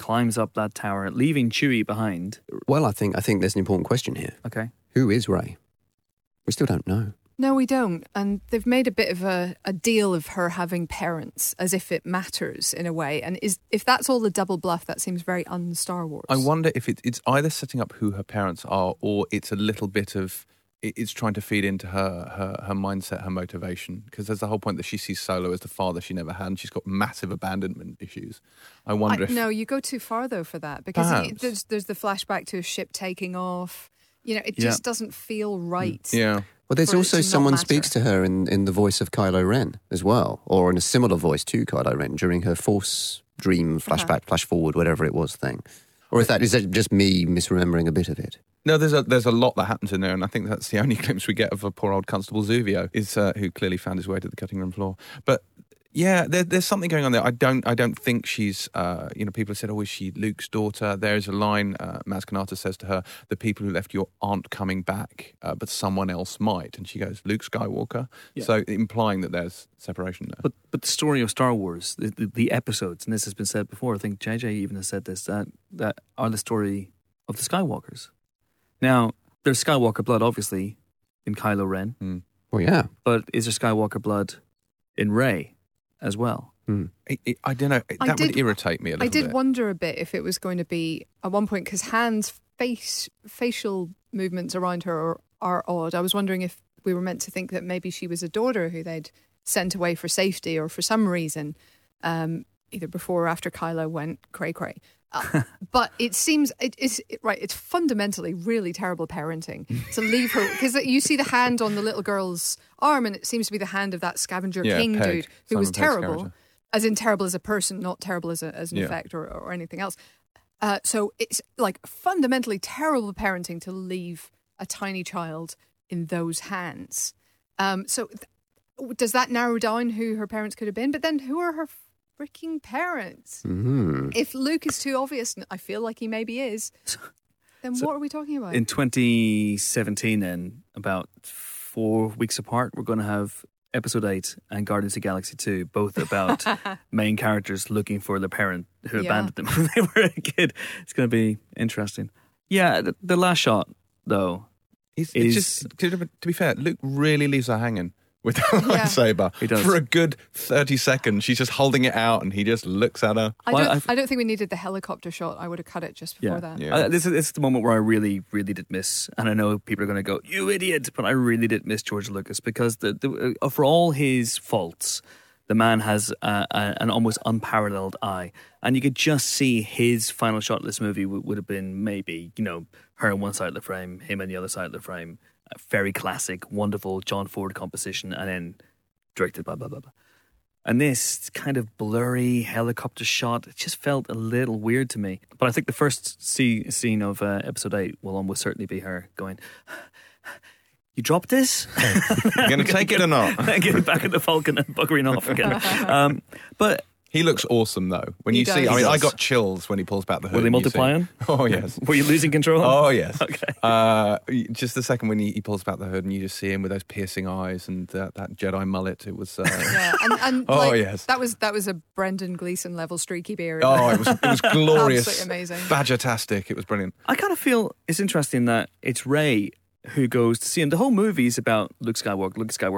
climbs up that tower, leaving Chewie behind. Well, I think there's an important question here. Okay. Who is Rey? We still don't know. No, we don't. And they've made a bit of a deal of her having parents, as if it matters in a way. And if that's all the double bluff, that seems very un-Star Wars. I wonder if it's either setting up who her parents are, or it's a little bit of... It's trying to feed into her mindset, her motivation. Because there's the whole point that she sees Solo as the father she never had, and she's got massive abandonment issues. I wonder if... No, you go too far, though, for that. Because there's the flashback to a ship taking off. You know, it just doesn't feel right. Yeah. Well, there's also someone speaks to her in the voice of Kylo Ren as well, or in a similar voice to Kylo Ren during her Force dream flashback, flash forward, whatever it was thing. Or is that just me misremembering a bit of it? No, there's a lot that happens in there, and I think that's the only glimpse we get of a poor old Constable Zuvio, who clearly found his way to the cutting room floor. But yeah, there's something going on there. I don't think she's. People have said, "Oh, is she Luke's daughter?" There's a line Maz Kanata says to her: "The people who left you aren't coming back, but someone else might." And she goes, "Luke Skywalker." Yeah. So implying that there's separation there. But the story of Star Wars, the episodes, and this has been said before. I think JJ even has said this that are the story of the Skywalkers. Now, there's Skywalker blood, obviously, in Kylo Ren. Mm. Well, yeah. But is there Skywalker blood in Rey as well? Mm. I don't know. That would irritate me a little bit. I did wonder a bit if it was going to be, at one point, because Han's facial movements around her are odd. I was wondering if we were meant to think that maybe she was a daughter who they'd sent away for safety or for some reason, either before or after Kylo went cray-cray. But it seems it's fundamentally really terrible parenting to leave her, because you see the hand on the little girl's arm, and it seems to be the hand of that scavenger king Peg, dude who was terrible, character. as in terrible as a person, not terrible as an effect or anything else. So it's like fundamentally terrible parenting to leave a tiny child in those hands. Does that narrow down who her parents could have been? But then who are her freaking parents? Mm-hmm. If Luke is too obvious, and I feel like he maybe is, then what are we talking about? In 2017, then, about 4 weeks apart, we're going to have Episode 8 and Guardians of the Galaxy 2, both about main characters looking for their parent who abandoned them when they were a kid. It's going to be interesting. Yeah, the last shot, though, it's just, to be fair, Luke really leaves her hanging with her lightsaber for a good 30 seconds. She's just holding it out and he just looks at her. I don't think we needed the helicopter shot. I would have cut it just before that. Yeah. This is the moment where I really, really did miss, and I know people are going to go, "You idiot," but I really did miss George Lucas, because for all his faults, the man has an almost unparalleled eye, and you could just see his final shot of this movie would have been maybe, her on one side of the frame, him on the other side of the frame. A very classic, wonderful John Ford composition, and then directed by blah, blah, blah. And this kind of blurry helicopter shot, it just felt a little weird to me. But I think the first scene of Episode 8 will almost certainly be her going, "You dropped this? You're going to take it or not?" Getting back in the Falcon and buggering off again. But he looks awesome, though. When you see, I got chills when he pulls back the hood. Were they multiplying? Oh, yes. Were you losing control? Oh, yes. Okay. Just the second when he pulls back the hood and you just see him with those piercing eyes and that Jedi mullet, it was... and yes. That was a Brendan Gleeson level streaky beard. Oh, it was glorious. Absolutely amazing. Badger-tastic. It was brilliant. I kind of feel it's interesting that it's Rey who goes to see him. The whole movie is about Luke Skywalker.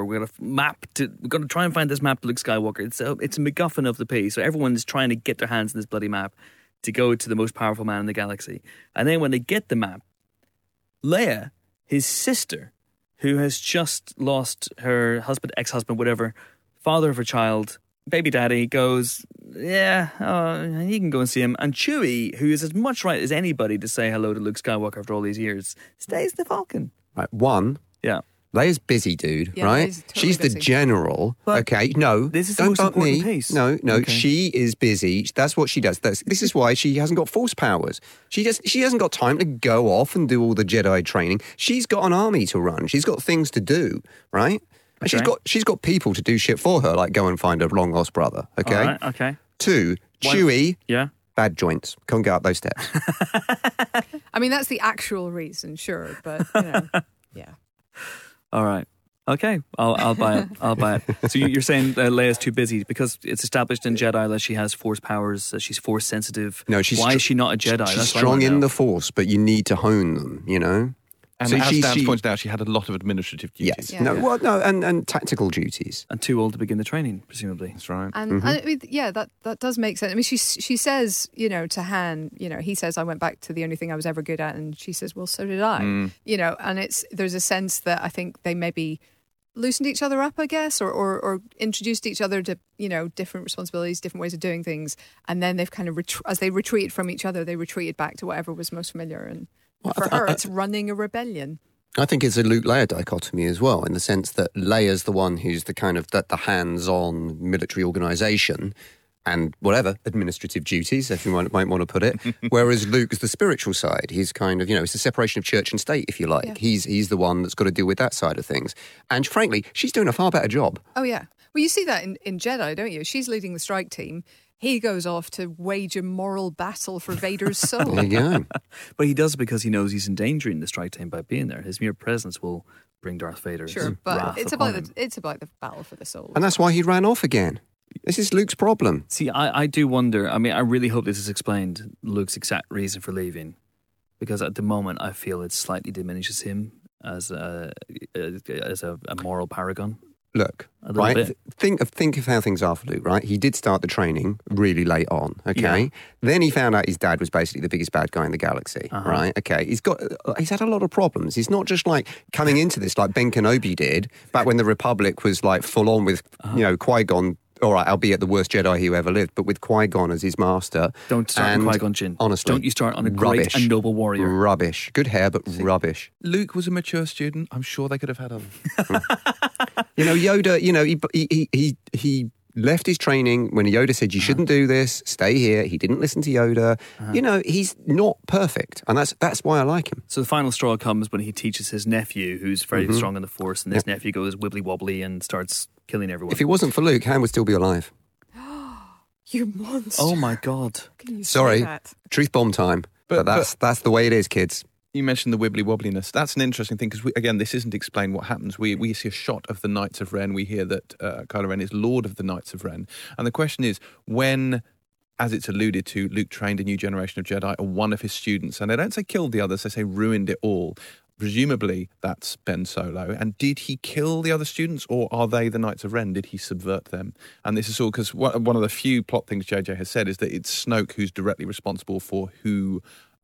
We're going to try and find this map to Luke Skywalker. It's a MacGuffin of the piece. So everyone's trying to get their hands on this bloody map to go to the most powerful man in the galaxy. And then when they get the map, Leia, his sister, who has just lost her husband, ex-husband, whatever, father of her child, baby daddy, goes, you can go and see him. And Chewie, who is as much right as anybody to say hello to Luke Skywalker after all these years, stays in the Falcon. Right, one. Yeah. Leia's busy, dude, right? Totally She's busy. The general. But okay, no. This is the don't most bump important me. piece. No, Okay. she is busy. That's what she does. This is why she hasn't got force powers. She hasn't got time to go off and do all the Jedi training. She's got an army to run. She's got things to do, right? And she's got people to do shit for her, like go and find her long lost brother. Okay. All right, okay. 2, Chewie. Yeah. Bad joints. Can't get up those steps. I mean, that's the actual reason, sure, but yeah. All right. Okay, I'll buy it. I'll buy it. So you're saying Leia's too busy because it's established in Jedi that she has Force powers, that she's Force sensitive. No, why is she not a Jedi? She's strong in the Force, but you need to hone them, you know? And so as Dan pointed out, she had a lot of administrative duties. Yes. And tactical duties. And too old to begin the training, presumably. That's right. And I mean, that does make sense. I mean, she says, to Han, he says, I went back to the only thing I was ever good at. And she says, well, so did I. And there's a sense that I think they maybe loosened each other up, I guess, or introduced each other to, different responsibilities, different ways of doing things. And then they've kind of, as they retreated from each other, they retreated back to whatever was most familiar. And for her, it's running a rebellion. I think it's a Luke-Leia dichotomy as well, in the sense that Leia's the one who's the kind of the hands-on military organisation and whatever, administrative duties, if you might want to put it, whereas Luke's the spiritual side. He's kind of, it's the separation of church and state, if you like. Yeah. He's the one that's got to deal with that side of things. And frankly, she's doing a far better job. Oh, yeah. Well, you see that in Jedi, don't you? She's leading the strike team. He goes off to wage a moral battle for Vader's soul. There you go. But he does it because he knows he's endangering the strike team by being there. His mere presence will bring Darth Vader's wrath but it's upon about him. it's about the battle for the soul. And that's why he ran off again. This is Luke's problem. See, I do wonder. I mean, I really hope this is explained, Luke's exact reason for leaving. Because at the moment, I feel it slightly diminishes him as a moral paragon. Look, right? Think of how things are for Luke, right? He did start the training really late on, okay? Yeah. Then he found out his dad was basically the biggest bad guy in the galaxy, right? Okay, he's had a lot of problems. He's not just like coming into this like Ben Kenobi did back when the Republic was like full on with, Qui-Gon. All right, albeit the worst Jedi who ever lived, but with Qui-Gon as his master. Don't start on Qui-Gon Jinn. Honestly. Don't you start on a great and noble warrior. Rubbish. Good hair, but rubbish. Luke was a mature student. I'm sure they could have had others. Yoda, he left his training when Yoda said, you shouldn't do this, stay here. He didn't listen to Yoda. He's not perfect. And that's why I like him. So the final straw comes when he teaches his nephew, who's very strong in the Force, and his nephew goes wibbly-wobbly and starts killing everyone. If it wasn't for Luke, Han would still be alive. You monster. Oh my God. Sorry, truth bomb time. But that's the way it is, kids. You mentioned the wibbly-wobbliness. That's an interesting thing because, again, this isn't explained what happens. We see a shot of the Knights of Ren. We hear that Kylo Ren is Lord of the Knights of Ren. And the question is, when, as it's alluded to, Luke trained a new generation of Jedi, or one of his students, and they don't say killed the others, they say ruined it all. Presumably, that's Ben Solo. And did he kill the other students, or are they the Knights of Ren? Did he subvert them? And this is all because one of the few plot things JJ has said is that it's Snoke who's directly responsible for who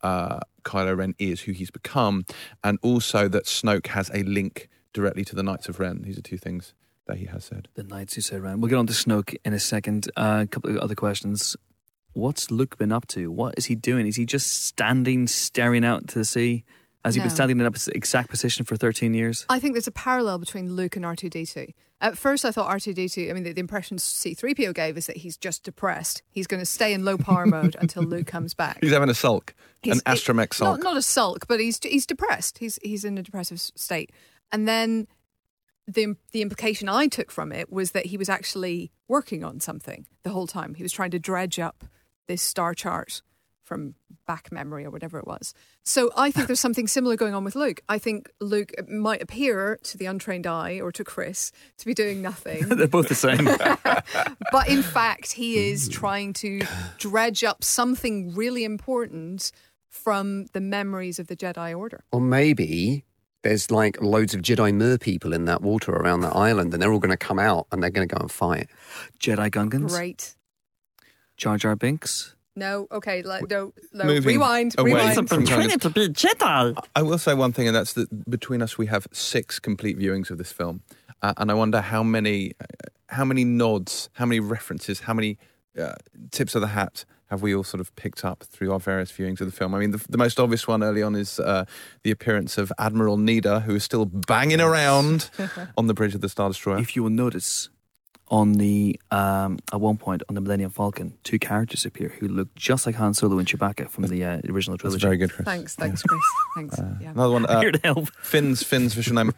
Kylo Ren is, who he's become, and also that Snoke has a link directly to the Knights of Ren. These are two things that he has said. The Knights who say Ren. We'll get on to Snoke in a second. A couple of other questions. What's Luke been up to? What is he doing? Is he just standing, staring out to the sea? Has he been standing in that exact position for 13 years? I think there's a parallel between Luke and R2-D2. At first, I thought R2-D2, the impression C-3PO gave is that he's just depressed. He's going to stay in low power mode until Luke comes back. He's having a sulk, an astromech sulk. Not a sulk, but he's depressed. He's in a depressive state. And then the implication I took from it was that he was actually working on something the whole time. He was trying to dredge up this star chart from back memory or whatever it was. So I think there's something similar going on with Luke. I think Luke might appear to the untrained eye or to Chris to be doing nothing. They're both the same. But in fact, he is trying to dredge up something really important from the memories of the Jedi Order. Or maybe there's like loads of Jedi mer people in that water around that island and they're all going to come out and they're going to go and fight. Jedi Gungans? Great. Jar Jar Binks? No, okay, no. Rewind. I'm training to be Jedi. I will say one thing, and that's that between us we have 6 complete viewings of this film, and I wonder how many nods, how many references, how many tips of the hat have we all sort of picked up through our various viewings of the film. I mean, the most obvious one early on is the appearance of Admiral Needa, who is still banging around on the bridge of the Star Destroyer. If you will notice, on the at one point on the Millennium Falcon, 2 characters appear who look just like Han Solo and Chewbacca from the original trilogy. That's very good, Chris. Thanks, Chris. Thanks. Yeah. Another one. I'm here to help. Finn's visual name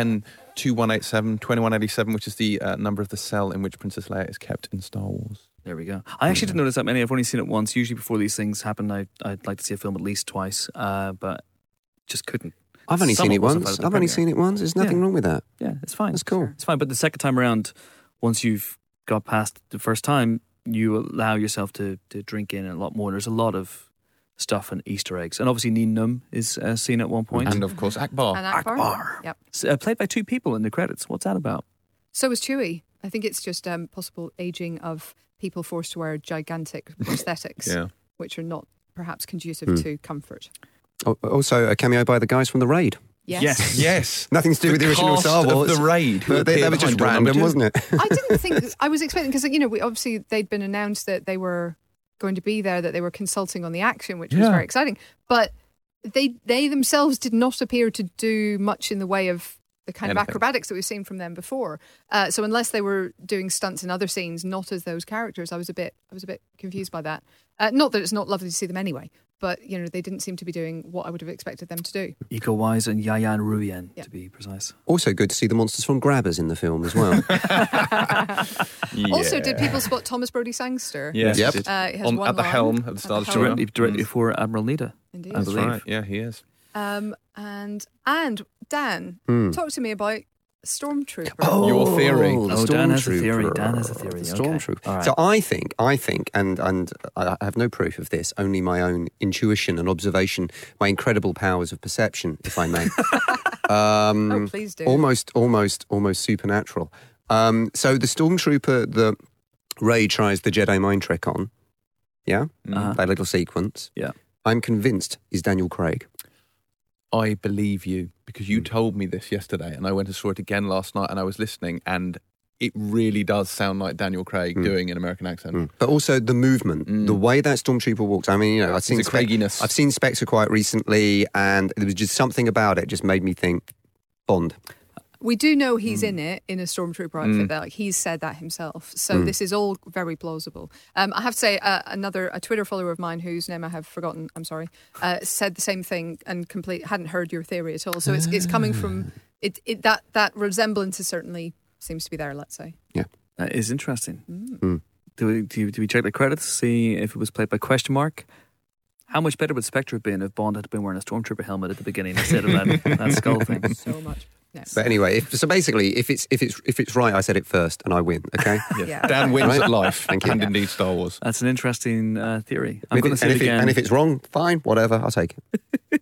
FN2187, 2187, which is the number of the cell in which Princess Leia is kept in Star Wars. There we go. I actually didn't notice that many. I've only seen it once. Usually before these things happen, I'd like to see a film at least twice, but just couldn't. I've only seen it once. There's nothing wrong with that. Yeah, it's fine. That's cool. It's fine. But the second time around, once you've got past the first time, you allow yourself to drink in a lot more. There's a lot of stuff and Easter eggs. And obviously Nien Nunb is seen at one point. And of course Akbar. And Akbar. Yep. Played by two people in the credits. What's that about? So is Chewie. I think it's just possible aging of people forced to wear gigantic prosthetics, which are not perhaps conducive to comfort. Also, a cameo by the guys from The Raid. Yes. Nothing to do with the original Star Wars. The Raid. But they were just random, wasn't it? I didn't think... I was expecting... Because, obviously they'd been announced that they were going to be there, that they were consulting on the action, which was very exciting. But they themselves did not appear to do much in the way of the kind of acrobatics that we've seen from them before. So unless they were doing stunts in other scenes, not as those characters, I was a bit confused by that. Not that it's not lovely to see them anyway, but they didn't seem to be doing what I would have expected them to do. Iko Uwais and Yayan Ruhian, to be precise. Also good to see the monsters from Grabbers in the film as well. Also, did people spot Thomas Brodie Sangster? Yes. Yep. At the helm at the start of the show. Directly before Admiral Nida. Indeed. I believe. Right. Yeah, he is. And Dan, talk to me about Stormtrooper. Oh, your theory. Dan has a theory. Stormtrooper. Okay. Right. So I think, and I have no proof of this, only my own intuition and observation, my incredible powers of perception, if I may. Please do. Almost supernatural. So the Stormtrooper that Rey tries the Jedi mind trick on, that little sequence, I'm convinced is Daniel Craig. I believe you, because you told me this yesterday, and I went and saw it again last night, and I was listening, and it really does sound like Daniel Craig doing an American accent. But also the movement, the way that Stormtrooper walks. I mean, I've seen Craiginess. I've seen Spectre quite recently, and there was just something about it just made me think Bond. We do know he's in it in a Stormtrooper outfit. That he's said that himself. So this is all very plausible. I have to say, a Twitter follower of mine, whose name I have forgotten, I'm sorry, said the same thing and hadn't heard your theory at all. So it's coming from that resemblance is certainly seems to be there. Let's say. Yeah, that is interesting. Do we check the credits, see if it was played by question mark? How much better would Spectre have been if Bond had been wearing a Stormtrooper helmet at the beginning instead of that skull thing? So much. Yes. But anyway, if it's right, I said it first, and I win. Okay. Dan wins at life. Thank you. And indeed Star Wars. That's an interesting theory. I'm going to say it again. And if it's wrong, fine, whatever, I'll take it.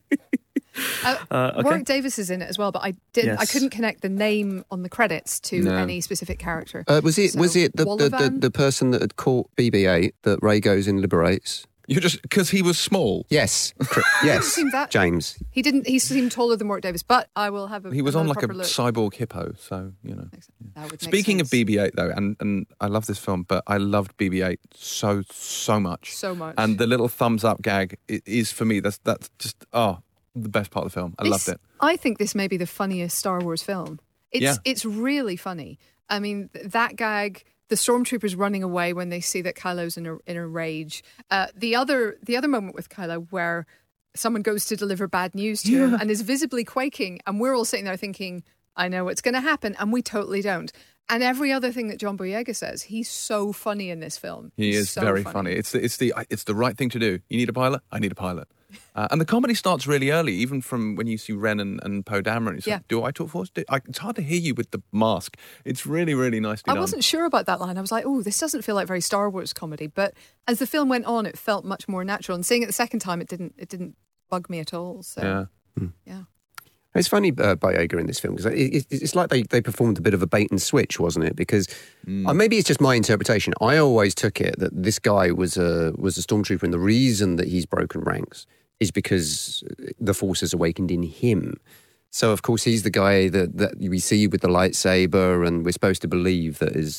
Warwick Davis is in it as well, but I couldn't connect the name on the credits to any specific character. Was it the person that had caught BB-8 that Rey goes and liberates? You just because he was small. Yes. That. James. He didn't. He seemed taller than Warwick Davis, but I will have a. He was on like a look. cyborg hippo, so Speaking of BB-8 though, and I love this film, but I loved BB-8 so much. So much. And the little thumbs up gag is for me. That's just the best part of the film. I loved it. I think this may be the funniest Star Wars film. It's really funny. I mean, that gag. The stormtroopers running away when they see that Kylo's in a rage. The other moment with Kylo where someone goes to deliver bad news to him and is visibly quaking, and we're all sitting there thinking, I know what's going to happen, and we totally don't. And every other thing that John Boyega says, he's so funny in this film. He is so very funny. It's the right thing to do. You need a pilot? I need a pilot. And the comedy starts really early, even from when you see Ren and Poe Dameron. It's like, do I talk Force? It's hard to hear you with the mask. It's really, really nicely done. I wasn't sure about that line. I was like, oh, this doesn't feel like very Star Wars comedy. But as the film went on, it felt much more natural. And seeing it the second time, it didn't bug me at all. So, yeah. It's funny Boyega in this film because it's like they performed a bit of a bait and switch, wasn't it? Because maybe it's just my interpretation. I always took it that this guy was a stormtrooper, and the reason that he's broken ranks is because the Force has awakened in him. So of course he's the guy that we see with the lightsaber, and we're supposed to believe that is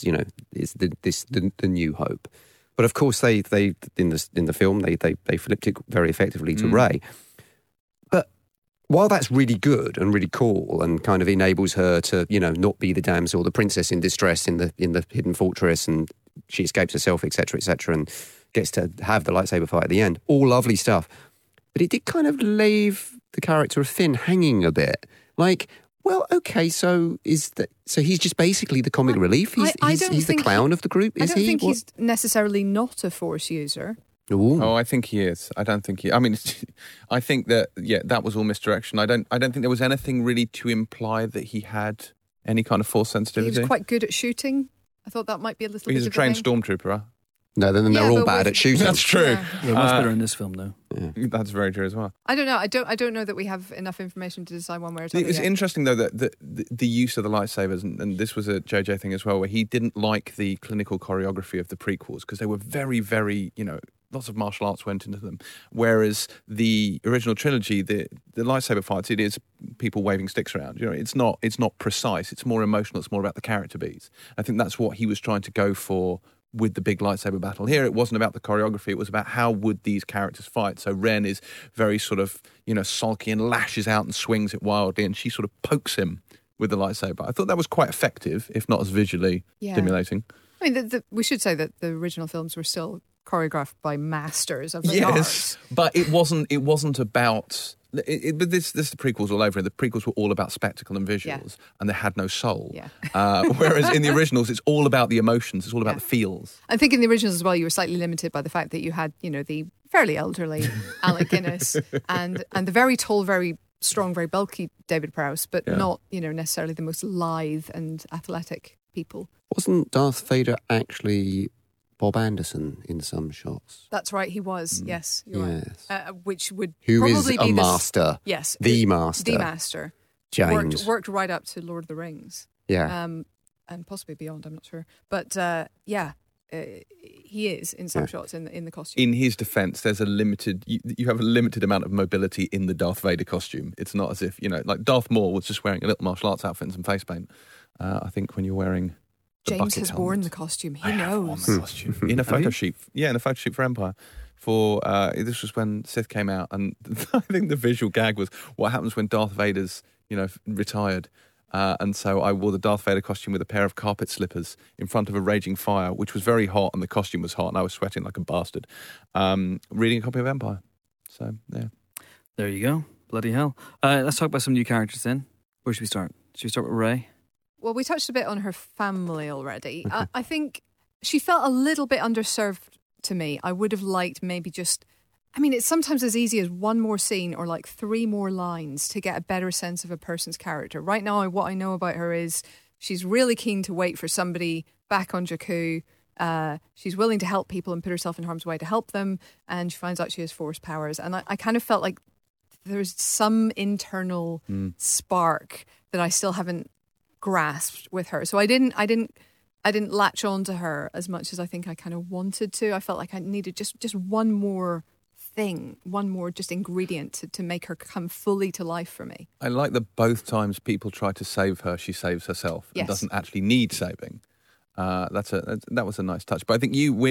the New Hope. But of course they in the film they flipped it very effectively to Rey. While that's really good and really cool and kind of enables her to, not be the damsel, the princess in distress in the hidden fortress, and she escapes herself, etc., and gets to have the lightsaber fight at the end, all lovely stuff. But it did kind of leave the character of Finn hanging a bit. Like, well, okay, so he's just basically the comic relief? He's the clown of the group, is he? I don't think he's necessarily not a Force user. Ooh. Oh, I think he is. I don't think he. I mean, I think that that was all misdirection. I don't think there was anything really to imply that he had any kind of force sensitivity. He was quite good at shooting. I thought that might be a little. He's a trained stormtrooper. Huh? No, then they're all bad at shooting. That's true. Yeah. They're much better in this film, though. Yeah. That's very true as well. I don't know. I don't know that we have enough information to decide one way or the other. It's interesting though that the use of the lightsabers, and this was a JJ thing as well, where he didn't like the clinical choreography of the prequels because they were very, very, lots of martial arts went into them. Whereas the original trilogy, the lightsaber fights, it is people waving sticks around. It's not precise. It's more emotional. It's more about the character beats. I think that's what he was trying to go for with the big lightsaber battle. Here it wasn't about the choreography, it was about how would these characters fight. So Ren is very sort of, sulky and lashes out and swings it wildly, and she sort of pokes him with the lightsaber. I thought that was quite effective, if not as visually stimulating. I mean, we should say that the original films were still choreographed by masters of the arts. But it wasn't about... But this the prequels all over. The prequels were all about spectacle and visuals, and they had no soul. Yeah. Whereas in the originals, it's all about the emotions. It's all about the feels. I think in the originals as well, you were slightly limited by the fact that you had, the fairly elderly Alec Guinness and the very tall, very strong, very bulky David Prowse, but not, necessarily the most lithe and athletic people. Wasn't Darth Vader actually Bob Anderson in some shots? That's right, he was. Yes, you're right. Which would Who probably is be a master? Yes, the master. The master. James worked right up to Lord of the Rings. Yeah, and possibly beyond. I'm not sure, but he is in some shots in the costume. In his defence, there's a limited. You have a limited amount of mobility in the Darth Vader costume. It's not as if like Darth Maul was just wearing a little martial arts outfit and some face paint. I think when you're wearing James has worn the costume. He knows. The costume. In a photo shoot. Yeah, in a photo shoot for Empire. This was when Sith came out, and I think the visual gag was what happens when Darth Vader's, retired. And so I wore the Darth Vader costume with a pair of carpet slippers in front of a raging fire, which was very hot, and the costume was hot, and I was sweating like a bastard. Reading a copy of Empire. So, yeah. There you go. Bloody hell. Let's talk about some new characters then. Where should we start? Should we start with Rey? Well, we touched a bit on her family already. I think she felt a little bit underserved to me. I would have liked maybe just... I mean, it's sometimes as easy as one more scene or like 3 more lines to get a better sense of a person's character. Right now, what I know about her is she's really keen to wait for somebody back on Jakku. She's willing to help people and put herself in harm's way to help them. And she finds out she has force powers. And I kind of felt like there's some internal spark that I still haven't grasped with her. So I didn't latch on to her as much as I think I kind of wanted to. I felt like I needed just one more thing, one more just ingredient to make her come fully to life for me. I like that both times people try to save her, she saves herself and doesn't actually need saving. That was a nice touch. But I think you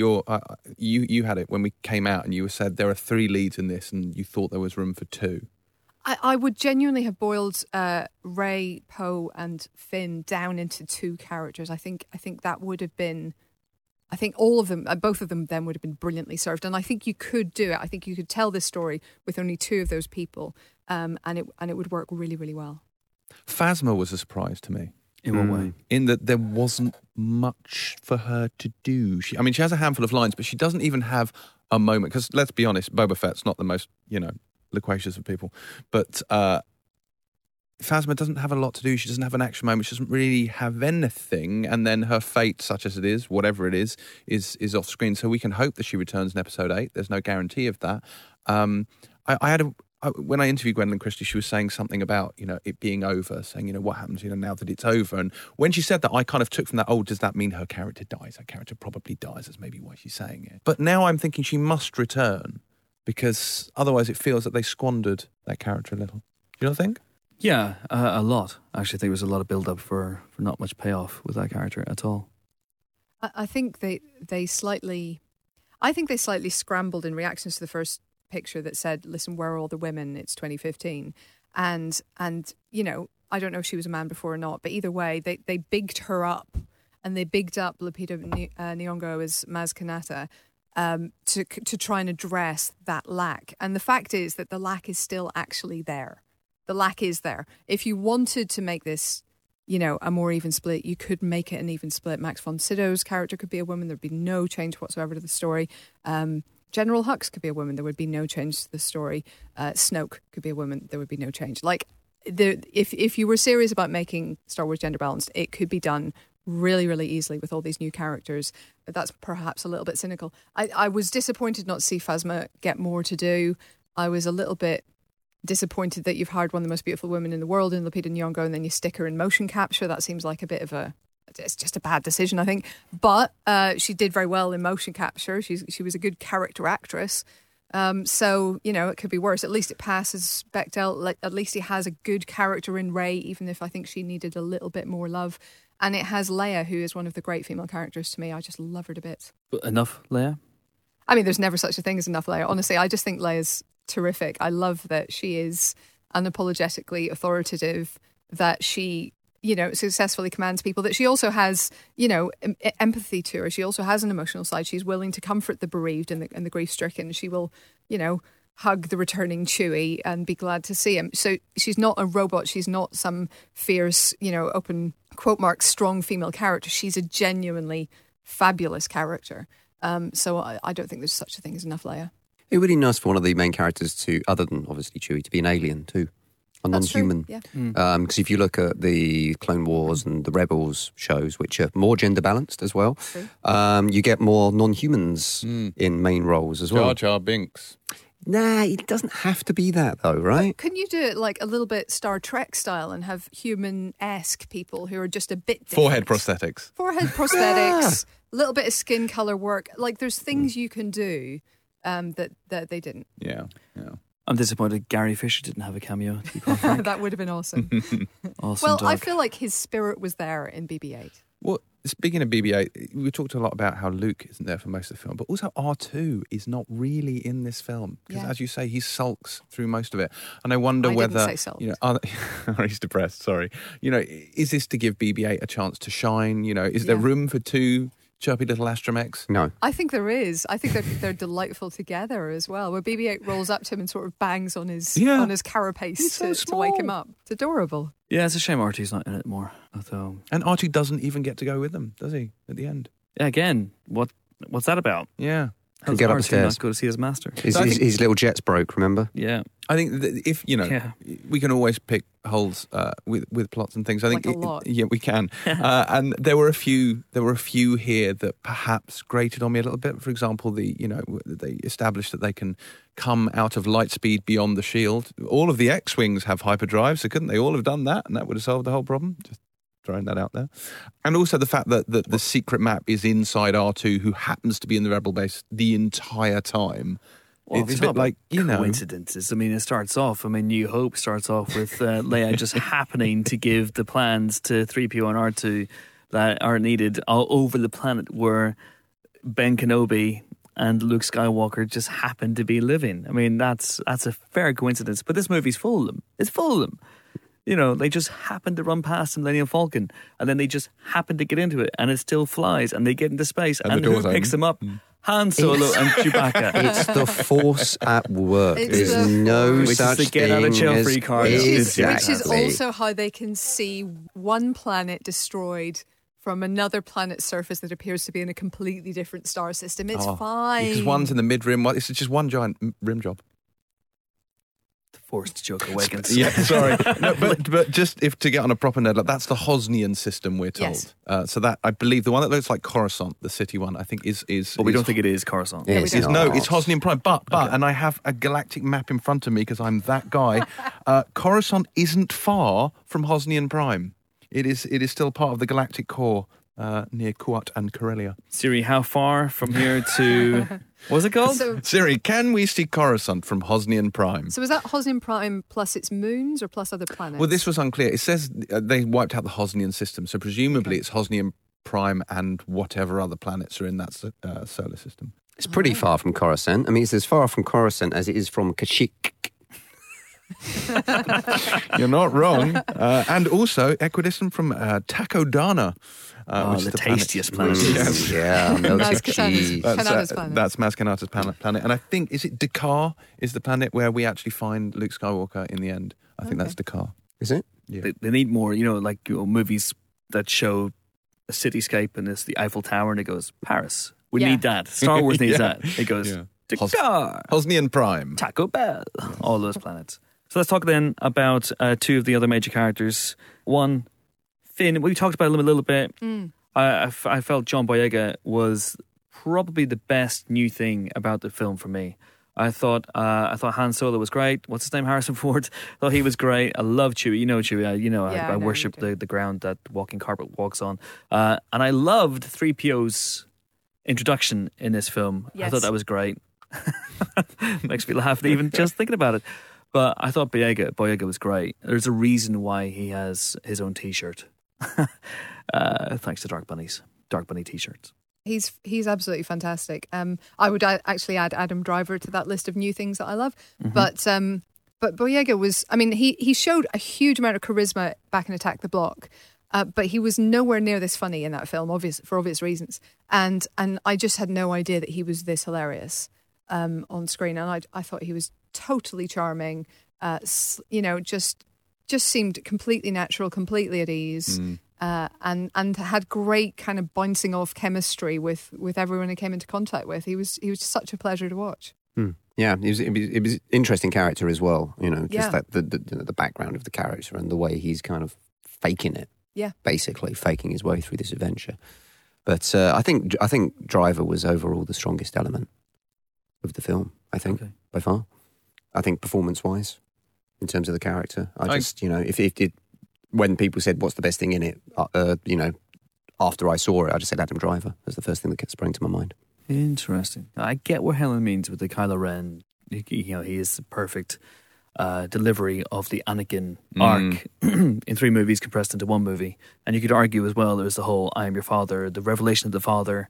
had it when we came out and you said there are 3 leads in this and you thought there was room for 2. I would genuinely have boiled Rey, Poe, and Finn down into 2 characters. I think that would have been. I think all of them, both of them, then would have been brilliantly served. And I think you could do it. I think you could tell this story with only 2 of those people, and it would work really, really well. Phasma was a surprise to me. In what way? In that there wasn't much for her to do. She has a handful of lines, but she doesn't even have a moment. Because let's be honest, Boba Fett's not the most, loquacious of people. But Phasma doesn't have a lot to do. She doesn't have an action moment. She doesn't really have anything. And then her fate, such as it is, whatever it is off screen. So we can hope that she returns in episode 8. There's no guarantee of that. When I interviewed Gwendolyn Christie, she was saying something about, it being over, saying, what happens, now that it's over. And when she said that, I kind of took from that, does that mean her character dies? Her character probably dies. That's maybe why she's saying it. But now I'm thinking she must return because otherwise it feels that they squandered that character a little. You don't think? Yeah, a lot. Actually, I think there was a lot of build-up for not much payoff with that character at all. I think they slightly scrambled in reactions to the first picture that said, listen, where are all the women? It's 2015. And I don't know if she was a man before or not, but either way, they bigged her up, and they bigged up Lupita Nyong'o as Maz Kanata to try and address that lack. And the fact is that the lack is still actually there. The lack is there. If you wanted to make this, a more even split, you could make it an even split. Max von Sydow's character could be a woman. There'd be no change whatsoever to the story. General Hux could be a woman. There would be no change to the story. Snoke could be a woman. There would be no change. Like, if you were serious about making Star Wars gender balanced, it could be done really, really easily with all these new characters. But that's perhaps a little bit cynical. I was disappointed not to see Phasma get more to do. I was a little bit disappointed that you've hired one of the most beautiful women in the world in Lupita Nyong'o, and then you stick her in motion capture. That seems like a bit of it's just a bad decision, I think. But she did very well in motion capture. She was a good character actress. So, it could be worse. At least it passes Bechdel. At least he has a good character in Rey, even if I think she needed a little bit more love. And it has Leia, who is one of the great female characters to me. I just love her to bits. Enough Leia? I mean, there's never such a thing as enough Leia. Honestly, I just think Leia's terrific. I love that she is unapologetically authoritative, that she, successfully commands people, that she also has, empathy to her. She also has an emotional side. She's willing to comfort the bereaved and the grief-stricken. She will, hug the returning Chewie and be glad to see him. So she's not a robot. She's not some fierce, open quote marks, strong female character. She's a genuinely fabulous character. So I don't think there's such a thing as enough Leia. It would be nice for one of the main characters to, other than obviously Chewie, to be an alien too. A non-human. True, yeah. Because if you look at the Clone Wars and the Rebels shows, which are more gender balanced as well, you get more non-humans in main roles as well. Jar Jar Binks. Nah, it doesn't have to be that though, right? Couldn't you do it like a little bit Star Trek style and have human-esque people who are just a bit different? Forehead prosthetics. A little bit of skin colour work. Like, there's things you can do that they didn't. Yeah. I'm disappointed Gary Fisher didn't have a cameo, to be quite frank. That would have been awesome. Awesome well, dog. I feel like his spirit was there in BB-8. Well, speaking of BB-8, we talked a lot about how Luke isn't there for most of the film, but also R2 is not really in this film because, as you say, he sulks through most of it. And I wonder whether didn't say he's depressed. Sorry. Is this to give BB-8 a chance to shine? Is there room for two chirpy little astromechs? No. I think there is. I think they're delightful together as well. Where BB-8 rolls up to him and sort of bangs on his carapace to wake him up. It's adorable. Yeah, it's a shame R2's not in it more. And R2 doesn't even get to go with them, does he, at the end? Yeah, again, what's that about? Yeah. Can get upstairs. Not go to see his master. His little jet's broke, remember? Yeah. I think that if, we can always pick holes with plots and things. I think a lot. Yeah, we can. And there were a few here that perhaps grated on me a little bit. For example, they established that they can come out of light speed beyond the shield. All of the X-Wings have hyperdrive, so couldn't they all have done that? And that would have solved the whole problem. Just throwing that out there. And also the fact that the secret map is inside R2, who happens to be in the Rebel base the entire time. Well, it's a bit like, coincidences. I mean, it starts off, New Hope starts off with Leia just happening to give the plans to 3PO and R2 that are needed all over the planet where Ben Kenobi and Luke Skywalker just happen to be living. I mean, that's a fair coincidence. But this movie's full of them. It's full of them. They just happen to run past the Millennium Falcon, and then they just happen to get into it, and it still flies, and they get into space, and who picks them up? Han Solo and Chewbacca. It's the Force at work. There's no such thing. Which is the get out of jail free card. Which is also how they can see one planet destroyed from another planet's surface that appears to be in a completely different star system. It's fine. Because one's in the mid-rim. It's just one giant rim job. Forced joke awakens. Yeah, sorry. No, but just to get on a proper note, that's the Hosnian system, we're told. Yes. So that, I believe, the one that looks like Coruscant, the city one, I think is but we don't think it is Coruscant. It's it's Hosnian Prime. But and I have a galactic map in front of me because I'm that guy. Coruscant isn't far from Hosnian Prime. It is still part of the galactic core near Kuat and Corellia. Siri, how far from here to... What's it called? Siri, can we see Coruscant from Hosnian Prime? So is that Hosnian Prime plus its moons or plus other planets? Well, this was unclear. It says they wiped out the Hosnian system, so presumably it's Hosnian Prime and whatever other planets are in that solar system. It's pretty far from Coruscant. I mean, it's as far from Coruscant as it is from Kashyyyk. You're not wrong. And also equidistant from Takodana. The tastiest planet. Yes. Yeah, melted cheese. Kanata's planet. That's Maz Kanata's planet. And I think, is it Dakar is the planet where we actually find Luke Skywalker in the end? I think that's Dakar. Is it? Yeah. They need more, movies that show a cityscape and it's the Eiffel Tower and it goes, Paris. We need that. Star Wars needs that. It goes, Dakar, Hosnian Prime, Taco Bell, all those planets. So let's talk then about two of the other major characters. One, Finn. We talked about him a little bit. I felt John Boyega was probably the best new thing about the film for me. I thought Han Solo was great. What's his name? Harrison Ford. Thought he was great. I love Chewie. You know Chewie. I worship the ground that walking carpet walks on. And I loved 3PO's introduction in this film. Yes. I thought that was great. Makes me laugh even just thinking about it. But I thought Boyega was great. There's a reason why he has his own T-shirt. Thanks to Dark Bunny T-shirts. He's absolutely fantastic. I would actually add Adam Driver to that list of new things that I love. But Boyega was, I mean, he showed a huge amount of charisma back in Attack the Block, but he was nowhere near this funny in that film, for obvious reasons. And I just had no idea that he was this hilarious on screen. And I thought he was totally charming. Just seemed completely natural, completely at ease. And had great kind of bouncing off chemistry with everyone he came into contact with. He was such a pleasure to watch. Yeah, it was interesting character as well. That the background of the character and the way he's kind of faking it. Yeah, basically faking his way through this adventure. But I think Driver was overall the strongest element of the film. I think by far. I think performance-wise, in terms of the character, when people said, what's the best thing in it, after I saw it, I just said Adam Driver. That's the first thing that sprang to my mind. Interesting. I get what Helen means with the Kylo Ren. He is the perfect delivery of the Anakin arc in 3 movies compressed into 1 movie. And you could argue as well, there's the whole I am your father, the revelation of the father,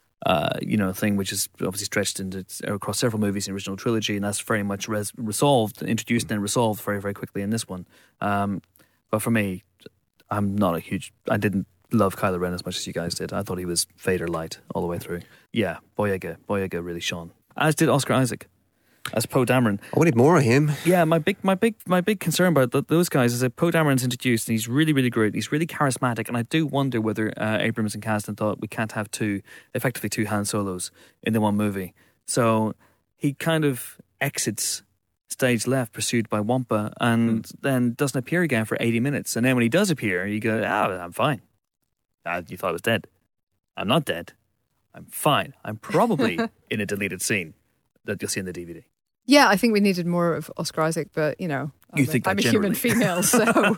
thing, which is obviously stretched across several movies in the original trilogy, and that's very much introduced and resolved very, very quickly in this one. But for me, I didn't love Kylo Ren as much as you guys did. I thought he was Vader light all the way through. Yeah, Boyega really shone. As did Oscar Isaac as Poe Dameron. I wanted more of him. Yeah, my big concern about those guys is that Poe Dameron's introduced, and he's really, really great. He's really charismatic, and I do wonder whether Abrams and Kasdan thought we can't have two Han Solos in the one movie. So he kind of exits stage left, pursued by Wampa, and then doesn't appear again for 80 minutes. And then when he does appear, you go, I'm fine. You thought I was dead. I'm not dead. I'm fine. I'm probably in a deleted scene that you'll see in the DVD. Yeah, I think we needed more of Oscar Isaac, but I'm a human female, so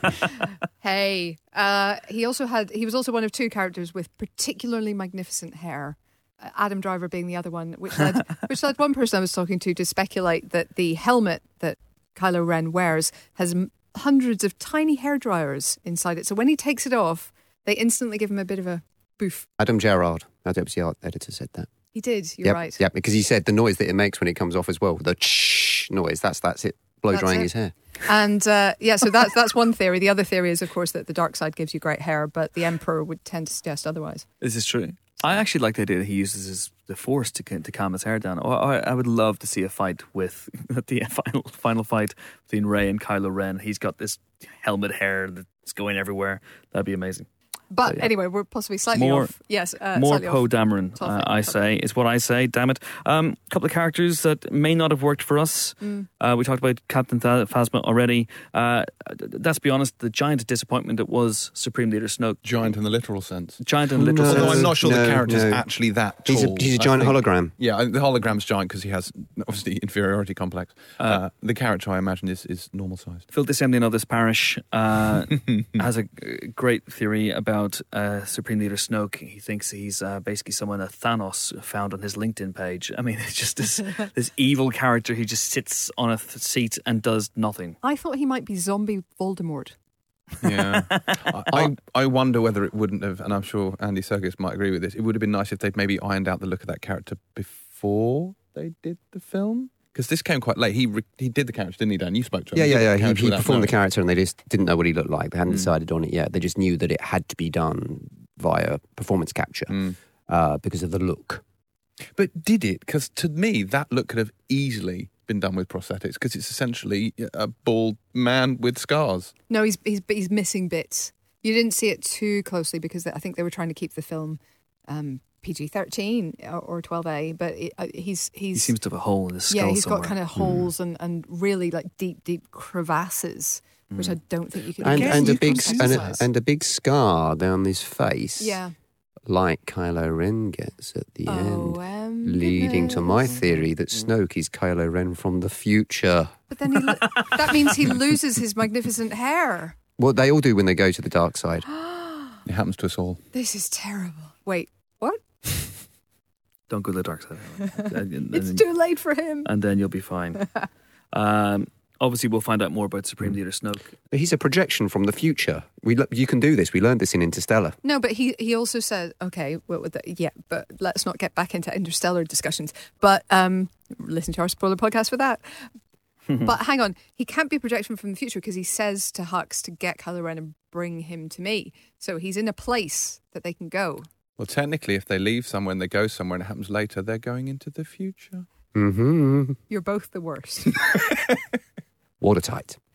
hey. He was also one of 2 characters with particularly magnificent hair. Adam Driver being the other one, which led one person I was talking to speculate that the helmet that Kylo Ren wears has hundreds of tiny hair dryers inside it. So when he takes it off, they instantly give him a bit of a boof. Adam Gerrard, our deputy art editor, said that. He did, you're right. Yeah, because he said the noise that it makes when it comes off as well, the shh noise, that's it, blow-drying his hair. And so that's one theory. The other theory is, of course, that the dark side gives you great hair, but the Emperor would tend to suggest otherwise. This is true. I actually like the idea that he uses the Force to calm his hair down. I would love to see a fight with the final fight between Rey and Kylo Ren. He's got this helmet hair that's going everywhere. That'd be amazing. But anyway, we're possibly slightly off. Yes, more Poe Dameron, I say, is what I say. Damn it. A couple of characters that may not have worked for us. We talked about Captain Phasma already. Let's be honest, the giant disappointment that was Supreme Leader Snoke. Giant in the literal sense. Although I'm not sure the character's actually that tall. He's a giant hologram. Yeah, the hologram's giant because he has, obviously, inferiority complex. The character, I imagine, is normal sized. Phil Dissemblian of this parish has a great theory about Supreme Leader Snoke. He thinks he's basically someone that Thanos found on his LinkedIn page. I mean, it's just this evil character who just sits on a seat and does nothing. I thought he might be zombie Voldemort. Yeah. I wonder whether it wouldn't have, and I'm sure Andy Serkis might agree with this, it would have been nice if they'd maybe ironed out the look of that character before they did the film. Because this came quite late. He did the character, didn't he, Dan? You spoke to him. Yeah. He performed the character and they just didn't know what he looked like. They hadn't decided on it yet. They just knew that it had to be done via performance capture because of the look. But did it? Because to me, that look could have easily been done with prosthetics because it's essentially a bald man with scars. No, he's missing bits. You didn't see it too closely because I think they were trying to keep the film PG-13 or 12A, but he seems to have a hole in his skull. Yeah, he's somewhere. got kind of holes and really like deep crevasses, which I don't think you can. And a big scar down his face. Yeah. Like Kylo Ren gets at the end, leading to my theory that Snoke is Kylo Ren from the future. But then that means he loses his magnificent hair. Well, they all do when they go to the dark side. It happens to us all. This is terrible. Wait, what? Don't go to the dark side. It's too late for him. And then you'll be fine. Obviously, we'll find out more about Supreme Leader Snoke. But he's a projection from the future. You can do this. We learned this in Interstellar. No, but he also said, okay, but let's not get back into Interstellar discussions. But listen to our spoiler podcast for that. But hang on, he can't be a projection from the future because he says to Hux to get Kylo Ren and bring him to me. So he's in a place that they can go. Well, technically, if they leave somewhere and they go somewhere and it happens later, they're going into the future. Mm-hmm. You're both the worst. Watertight.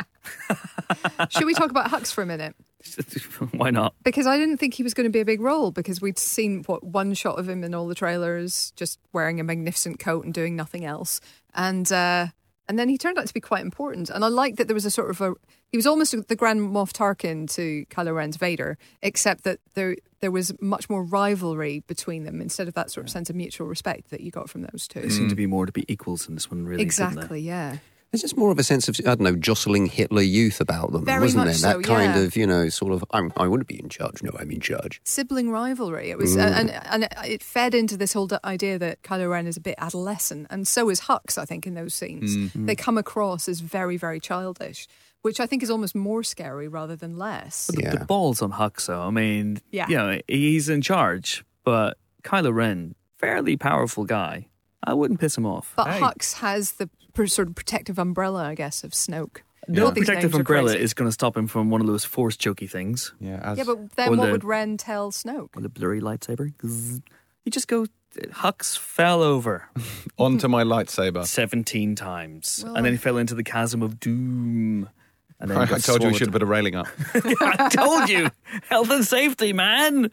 Should we talk about Hux for a minute? Why not? Because I didn't think he was going to be a big role because we'd seen, one shot of him in all the trailers, just wearing a magnificent coat and doing nothing else. And then he turned out to be quite important. And I liked that there was a sort of he was almost the Grand Moff Tarkin to Kylo Ren's Vader, except that there was much more rivalry between them instead of that sort of sense of mutual respect that you got from those two. They seem to be more to be equals in this one, really. Exactly, yeah. There's just more of a sense of, I don't know, jostling Hitler Youth about them, Very wasn't there? much That so, kind yeah. of, sort of, I wouldn't be in charge. No, I'm in charge. Sibling rivalry. It was, and it fed into this whole idea that Kylo Ren is a bit adolescent, and so is Hux, I think, in those scenes. Mm-hmm. They come across as very, very childish, which I think is almost more scary rather than less. But the balls on Hux, though. I mean, he's in charge, but Kylo Ren, fairly powerful guy. I wouldn't piss him off. But Hux has the sort of protective umbrella, I guess, of Snoke. No protective umbrella is going to stop him from one of those force chokey things. Yeah, but then what would Ren tell Snoke? Or the blurry lightsaber. You just go, Hux fell over. Onto my lightsaber. 17 times. And then he fell into the chasm of doom. And then I told you we should have put a railing up. I told you. Health and safety, man.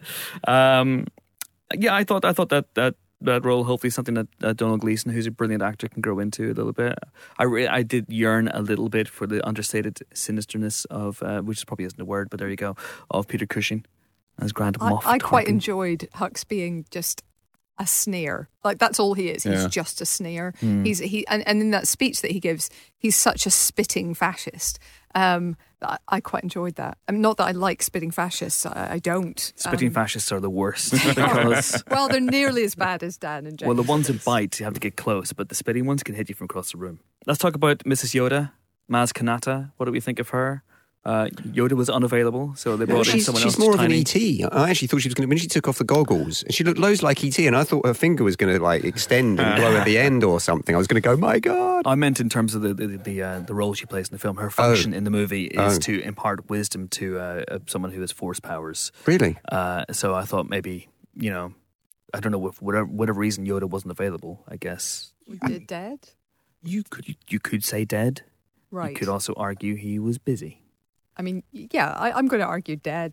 I thought that role, hopefully something that Donald Gleason, who's a brilliant actor, can grow into a little bit. I did yearn a little bit for the understated sinisterness of, which probably isn't a word, but there you go, of Peter Cushing as Grand Moff Tarkin. I quite enjoyed Hux being just a sneer. Like, that's all he is. He's just a sneer. And in that speech that he gives, he's such a spitting fascist. I quite enjoyed that. Not that I like spitting fascists. I don't. Spitting fascists are the worst because well, they're nearly as bad as Dan and James. Well, the ones that bite, you have to get close, but the spitting ones can hit you from across the room. Let's talk about Mrs. Yoda, Maz Kanata. What do we think of her? Yoda was unavailable, so they brought in someone else. She's more tiny. of an E.T. I actually thought she was going to, when she took off the goggles, she looked loads like E.T., and I thought her finger was going to like extend and glow at the end or something. I was going to go, my God. I meant in terms of the role she plays in the film. Her function in the movie is to impart wisdom to someone who has force powers. Really? So I thought maybe, I don't know, if whatever reason Yoda wasn't available, I guess. Dead? You could say dead. Right. You could also argue he was busy. I mean, I'm going to argue dead.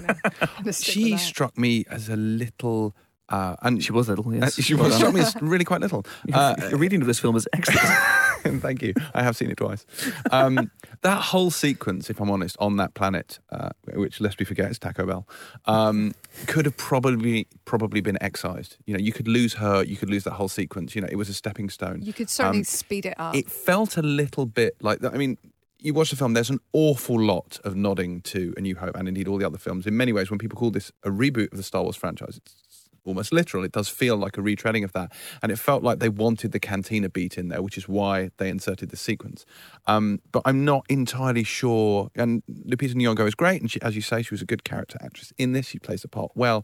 She struck me as a little... and she was little, yes. She was struck me as really quite little. Your reading of this film is excellent. Thank you. I have seen it twice. That whole sequence, if I'm honest, on that planet, which, lest we forget, is Taco Bell, could have probably been excised. You could lose her, you could lose that whole sequence. It was a stepping stone. You could certainly speed it up. It felt a little bit like that. I mean, you watch the film, there's an awful lot of nodding to A New Hope and indeed all the other films. In many ways, when people call this a reboot of the Star Wars franchise, it's almost literal. It does feel like a retreading of that. And it felt like they wanted the Cantina beat in there, which is why they inserted the sequence. But I'm not entirely sure. And Lupita Nyong'o is great. And she, as you say, she was a good character actress in this. She plays the part well.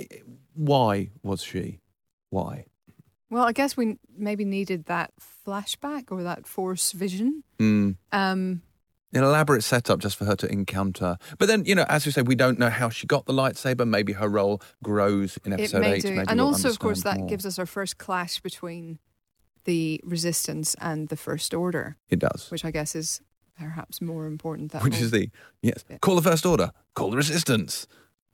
Why was she? Why? Well, I guess we maybe needed that flashback or that force vision. An elaborate setup just for her to encounter. But then, as we say, we don't know how she got the lightsaber. Maybe her role grows in episode 8. Maybe and we'll also, of course, that more. gives us our first clash between the Resistance and the First Order. It does. Which I guess is perhaps more important. Call the First Order, call the Resistance.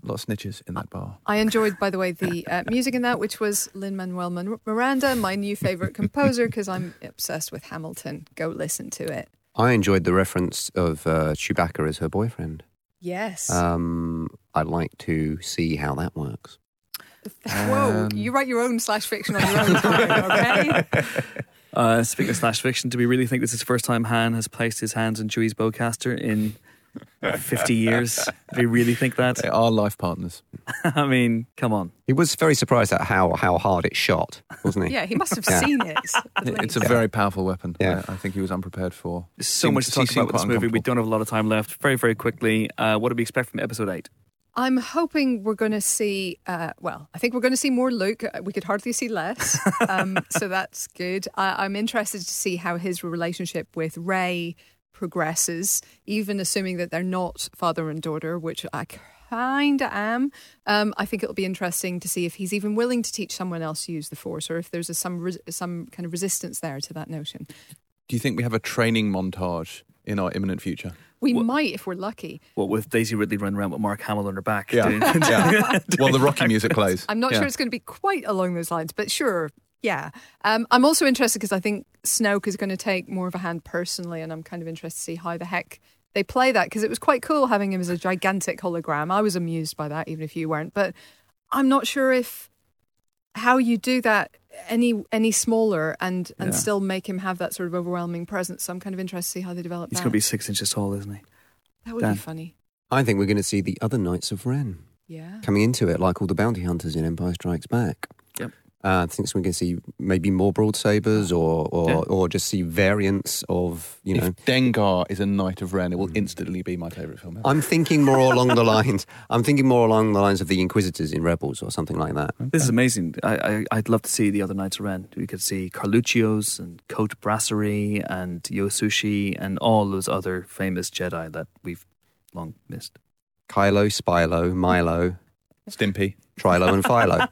of snitches in that bar. I enjoyed, by the way, the music in that, which was Lin-Manuel Miranda, my new favourite composer, because I'm obsessed with Hamilton. Go listen to it. I enjoyed the reference of Chewbacca as her boyfriend. Yes. I'd like to see how that works. Whoa, you write your own slash fiction on your own time, okay? Speaking of slash fiction, do we really think this is the first time Han has placed his hands on Chewie's bowcaster in 50 years? Do we really think that? They are life partners. I mean, come on. He was very surprised at how hard it shot, wasn't he? Yeah, he must have seen it. It's a very powerful weapon. Yeah. I think he was unprepared for. There's so much to talk about with this movie. We don't have a lot of time left. Very, very quickly, what do we expect from episode 8? I'm hoping we're going to see, I think we're going to see more Luke. We could hardly see less. So that's good. I'm interested to see how his relationship with Rey progresses, even assuming that they're not father and daughter, which I kind of am. I think it'll be interesting to see if he's even willing to teach someone else to use the Force, or if there's some kind of resistance there to that notion. Do you think we have a training montage in our imminent future? We might if we're lucky. What, with Daisy Ridley running around with Mark Hamill on her back? Yeah. Yeah. Well, the Rocky music plays. I'm not sure it's going to be quite along those lines, but sure, yeah. I'm also interested because I think Snoke is going to take more of a hand personally, and I'm kind of interested to see how the heck they play that, because it was quite cool having him as a gigantic hologram. I was amused by that, even if you weren't. But I'm not sure how you do that any smaller and still make him have that sort of overwhelming presence. So I'm kind of interested to see how they develop He's that. going to be 6 inches tall, isn't he? That would be funny. I think we're going to see the other Knights of Ren coming into it, like all the bounty hunters in Empire Strikes Back. Yep. I think we're going to see maybe more broadsabers or just see variants of, you know. If Dengar is a Knight of Ren, it will instantly be my favourite film ever. I'm thinking more along the lines of the Inquisitors in Rebels or something like that. This is amazing. I'd love to see the other Knights of Ren. We could see Carluccios and Cote Brasserie and Yosushi and all those other famous Jedi that we've long missed. Kylo, Spylo, Milo, Stimpy, Trilo and Philo.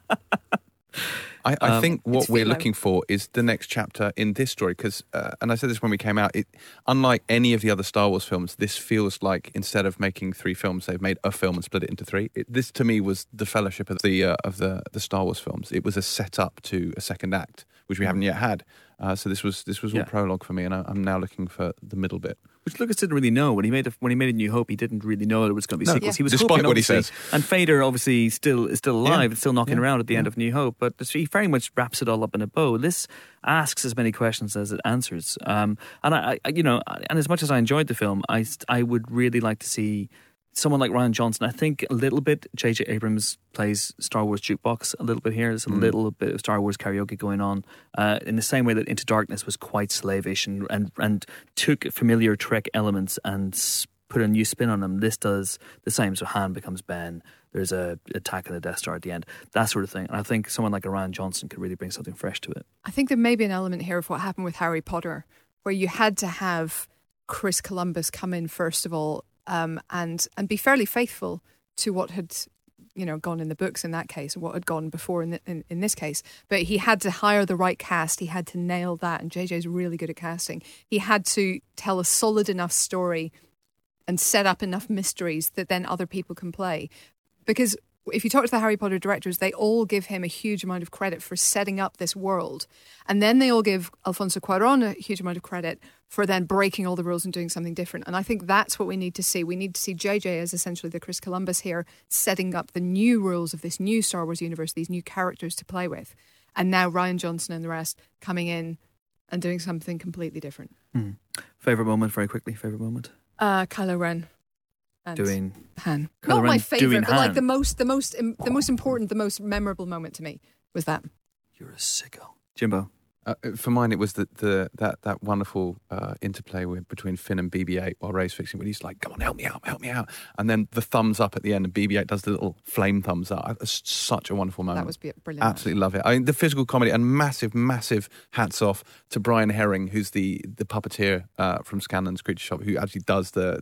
I think what we're looking for is the next chapter in this story, because, and I said this when we came out, unlike any of the other Star Wars films, this feels like instead of making 3 films, they've made a film and split it into 3. This, to me, was the fellowship of the Star Wars films. It was a setup to a second act, which we haven't yet had. So this was all prologue for me, and I'm now looking for the middle bit. Which Lucas didn't really know when he made A New Hope. He didn't really know there was going to be sequels. Yeah. He was Despite hoping, what he says. And Vader obviously is still alive. It's still knocking around at the end of New Hope. But he very much wraps it all up in a bow. This asks as many questions as it answers. And I and as much as I enjoyed the film, I would really like to see someone like Rian Johnson. I think a little bit J.J. Abrams plays Star Wars jukebox a little bit here. There's a little bit of Star Wars karaoke going on, in the same way that Into Darkness was quite slavish and took familiar Trek elements and put a new spin on them. This does the same. So Han becomes Ben. There's a attack on the Death Star at the end. That sort of thing. And I think someone like Rian Johnson could really bring something fresh to it. I think there may be an element here of what happened with Harry Potter, where you had to have Chris Columbus come in first of all, and be fairly faithful to what had gone in the books in that case, and what had gone before in this case. But he had to hire the right cast. He had to nail that, and JJ's really good at casting. He had to tell a solid enough story and set up enough mysteries that then other people can play. Because if you talk to the Harry Potter directors, they all give him a huge amount of credit for setting up this world. And then they all give Alfonso Cuarón a huge amount of credit for then breaking all the rules and doing something different. And I think that's what we need to see. We need to see JJ as essentially the Chris Columbus here, setting up the new rules of this new Star Wars universe, these new characters to play with. And now Rian Johnson and the rest coming in and doing something completely different. Favourite moment, very quickly, favourite moment? Kylo Ren. And doing Han. Kylo Not Ren my favourite, but like Han. the most important, the most memorable moment to me was that. You're a sicko. Jimbo. For mine, it was that wonderful interplay between Finn and BB-8 while Rey's fixing, when he's like, "Come on, help me out," and then the thumbs up at the end, and BB-8 does the little flame thumbs up. It's such a wonderful moment. That was brilliant. Absolutely love it. I mean, the physical comedy, and massive hats off to Brian Herring, who's the puppeteer from Scanlan's Creature Shop, who actually does the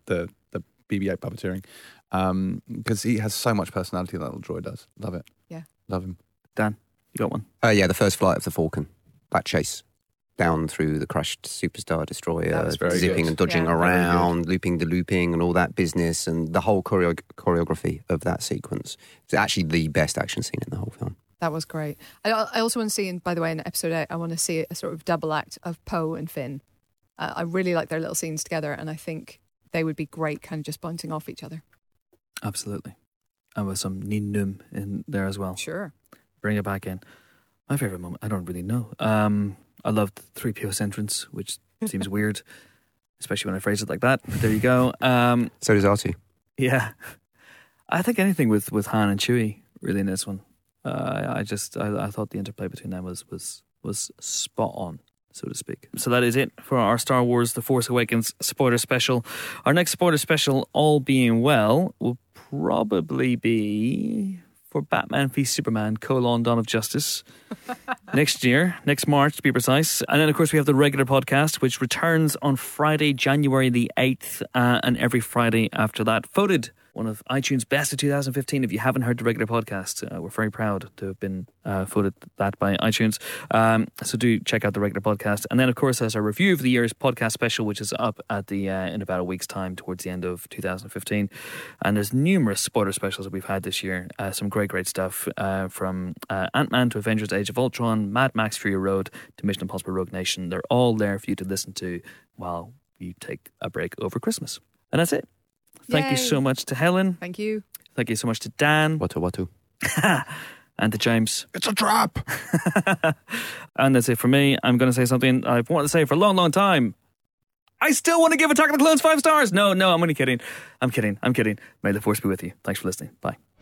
BB-8 puppeteering, because he has so much personality, that little droid does. Love it. Yeah, love him. Dan, you got one? The first flight of the Falcon. That chase. down through the crushed Superstar Destroyer, very zipping good. and dodging around, looping the looping and all that business, and the whole choreography of that sequence. It's actually the best action scene in the whole film. That was great. I also want to see, by the way, in episode 8, I want to see a sort of double act of Poe and Finn. I really like their little scenes together, and I think they would be great kind of just bouncing off each other. Absolutely. And with some Nien Nunb in there as well. Sure. Bring it back in. My favourite moment, I don't really know. I loved 3PO's entrance, which seems weird, especially when I phrase it like that. But there you go. So does R2. Yeah. I think anything with Han and Chewie, really, in this one. I thought the interplay between them was spot on, so to speak. So that is it for our Star Wars The Force Awakens spoiler special. Our next spoiler special, all being well, will probably be for Batman v Superman: Dawn of Justice next year, next March to be precise. And then of course we have the regular podcast, which returns on Friday, January the 8th, and every Friday after that. Voted one of iTunes' best of 2015. If you haven't heard the regular podcast, we're very proud to have been voted that by iTunes. So do check out the regular podcast. And then, of course, there's our review of the year's podcast special, which is up at the in about a week's time, towards the end of 2015. And there's numerous spoiler specials that we've had this year. Some great stuff from Ant-Man to Avengers: Age of Ultron, Mad Max: Fury Road to Mission Impossible: Rogue Nation. They're all there for you to listen to while you take a break over Christmas. And that's it. Thank you so much to Helen. Thank you. Thank you so much to Dan. Watu. And to James. It's a trap. And that's it for me. I'm going to say something I've wanted to say for a long time. I still want to give Attack of the Clones 5 stars. No, I'm only kidding. I'm kidding. May the Force be with you. Thanks for listening. Bye.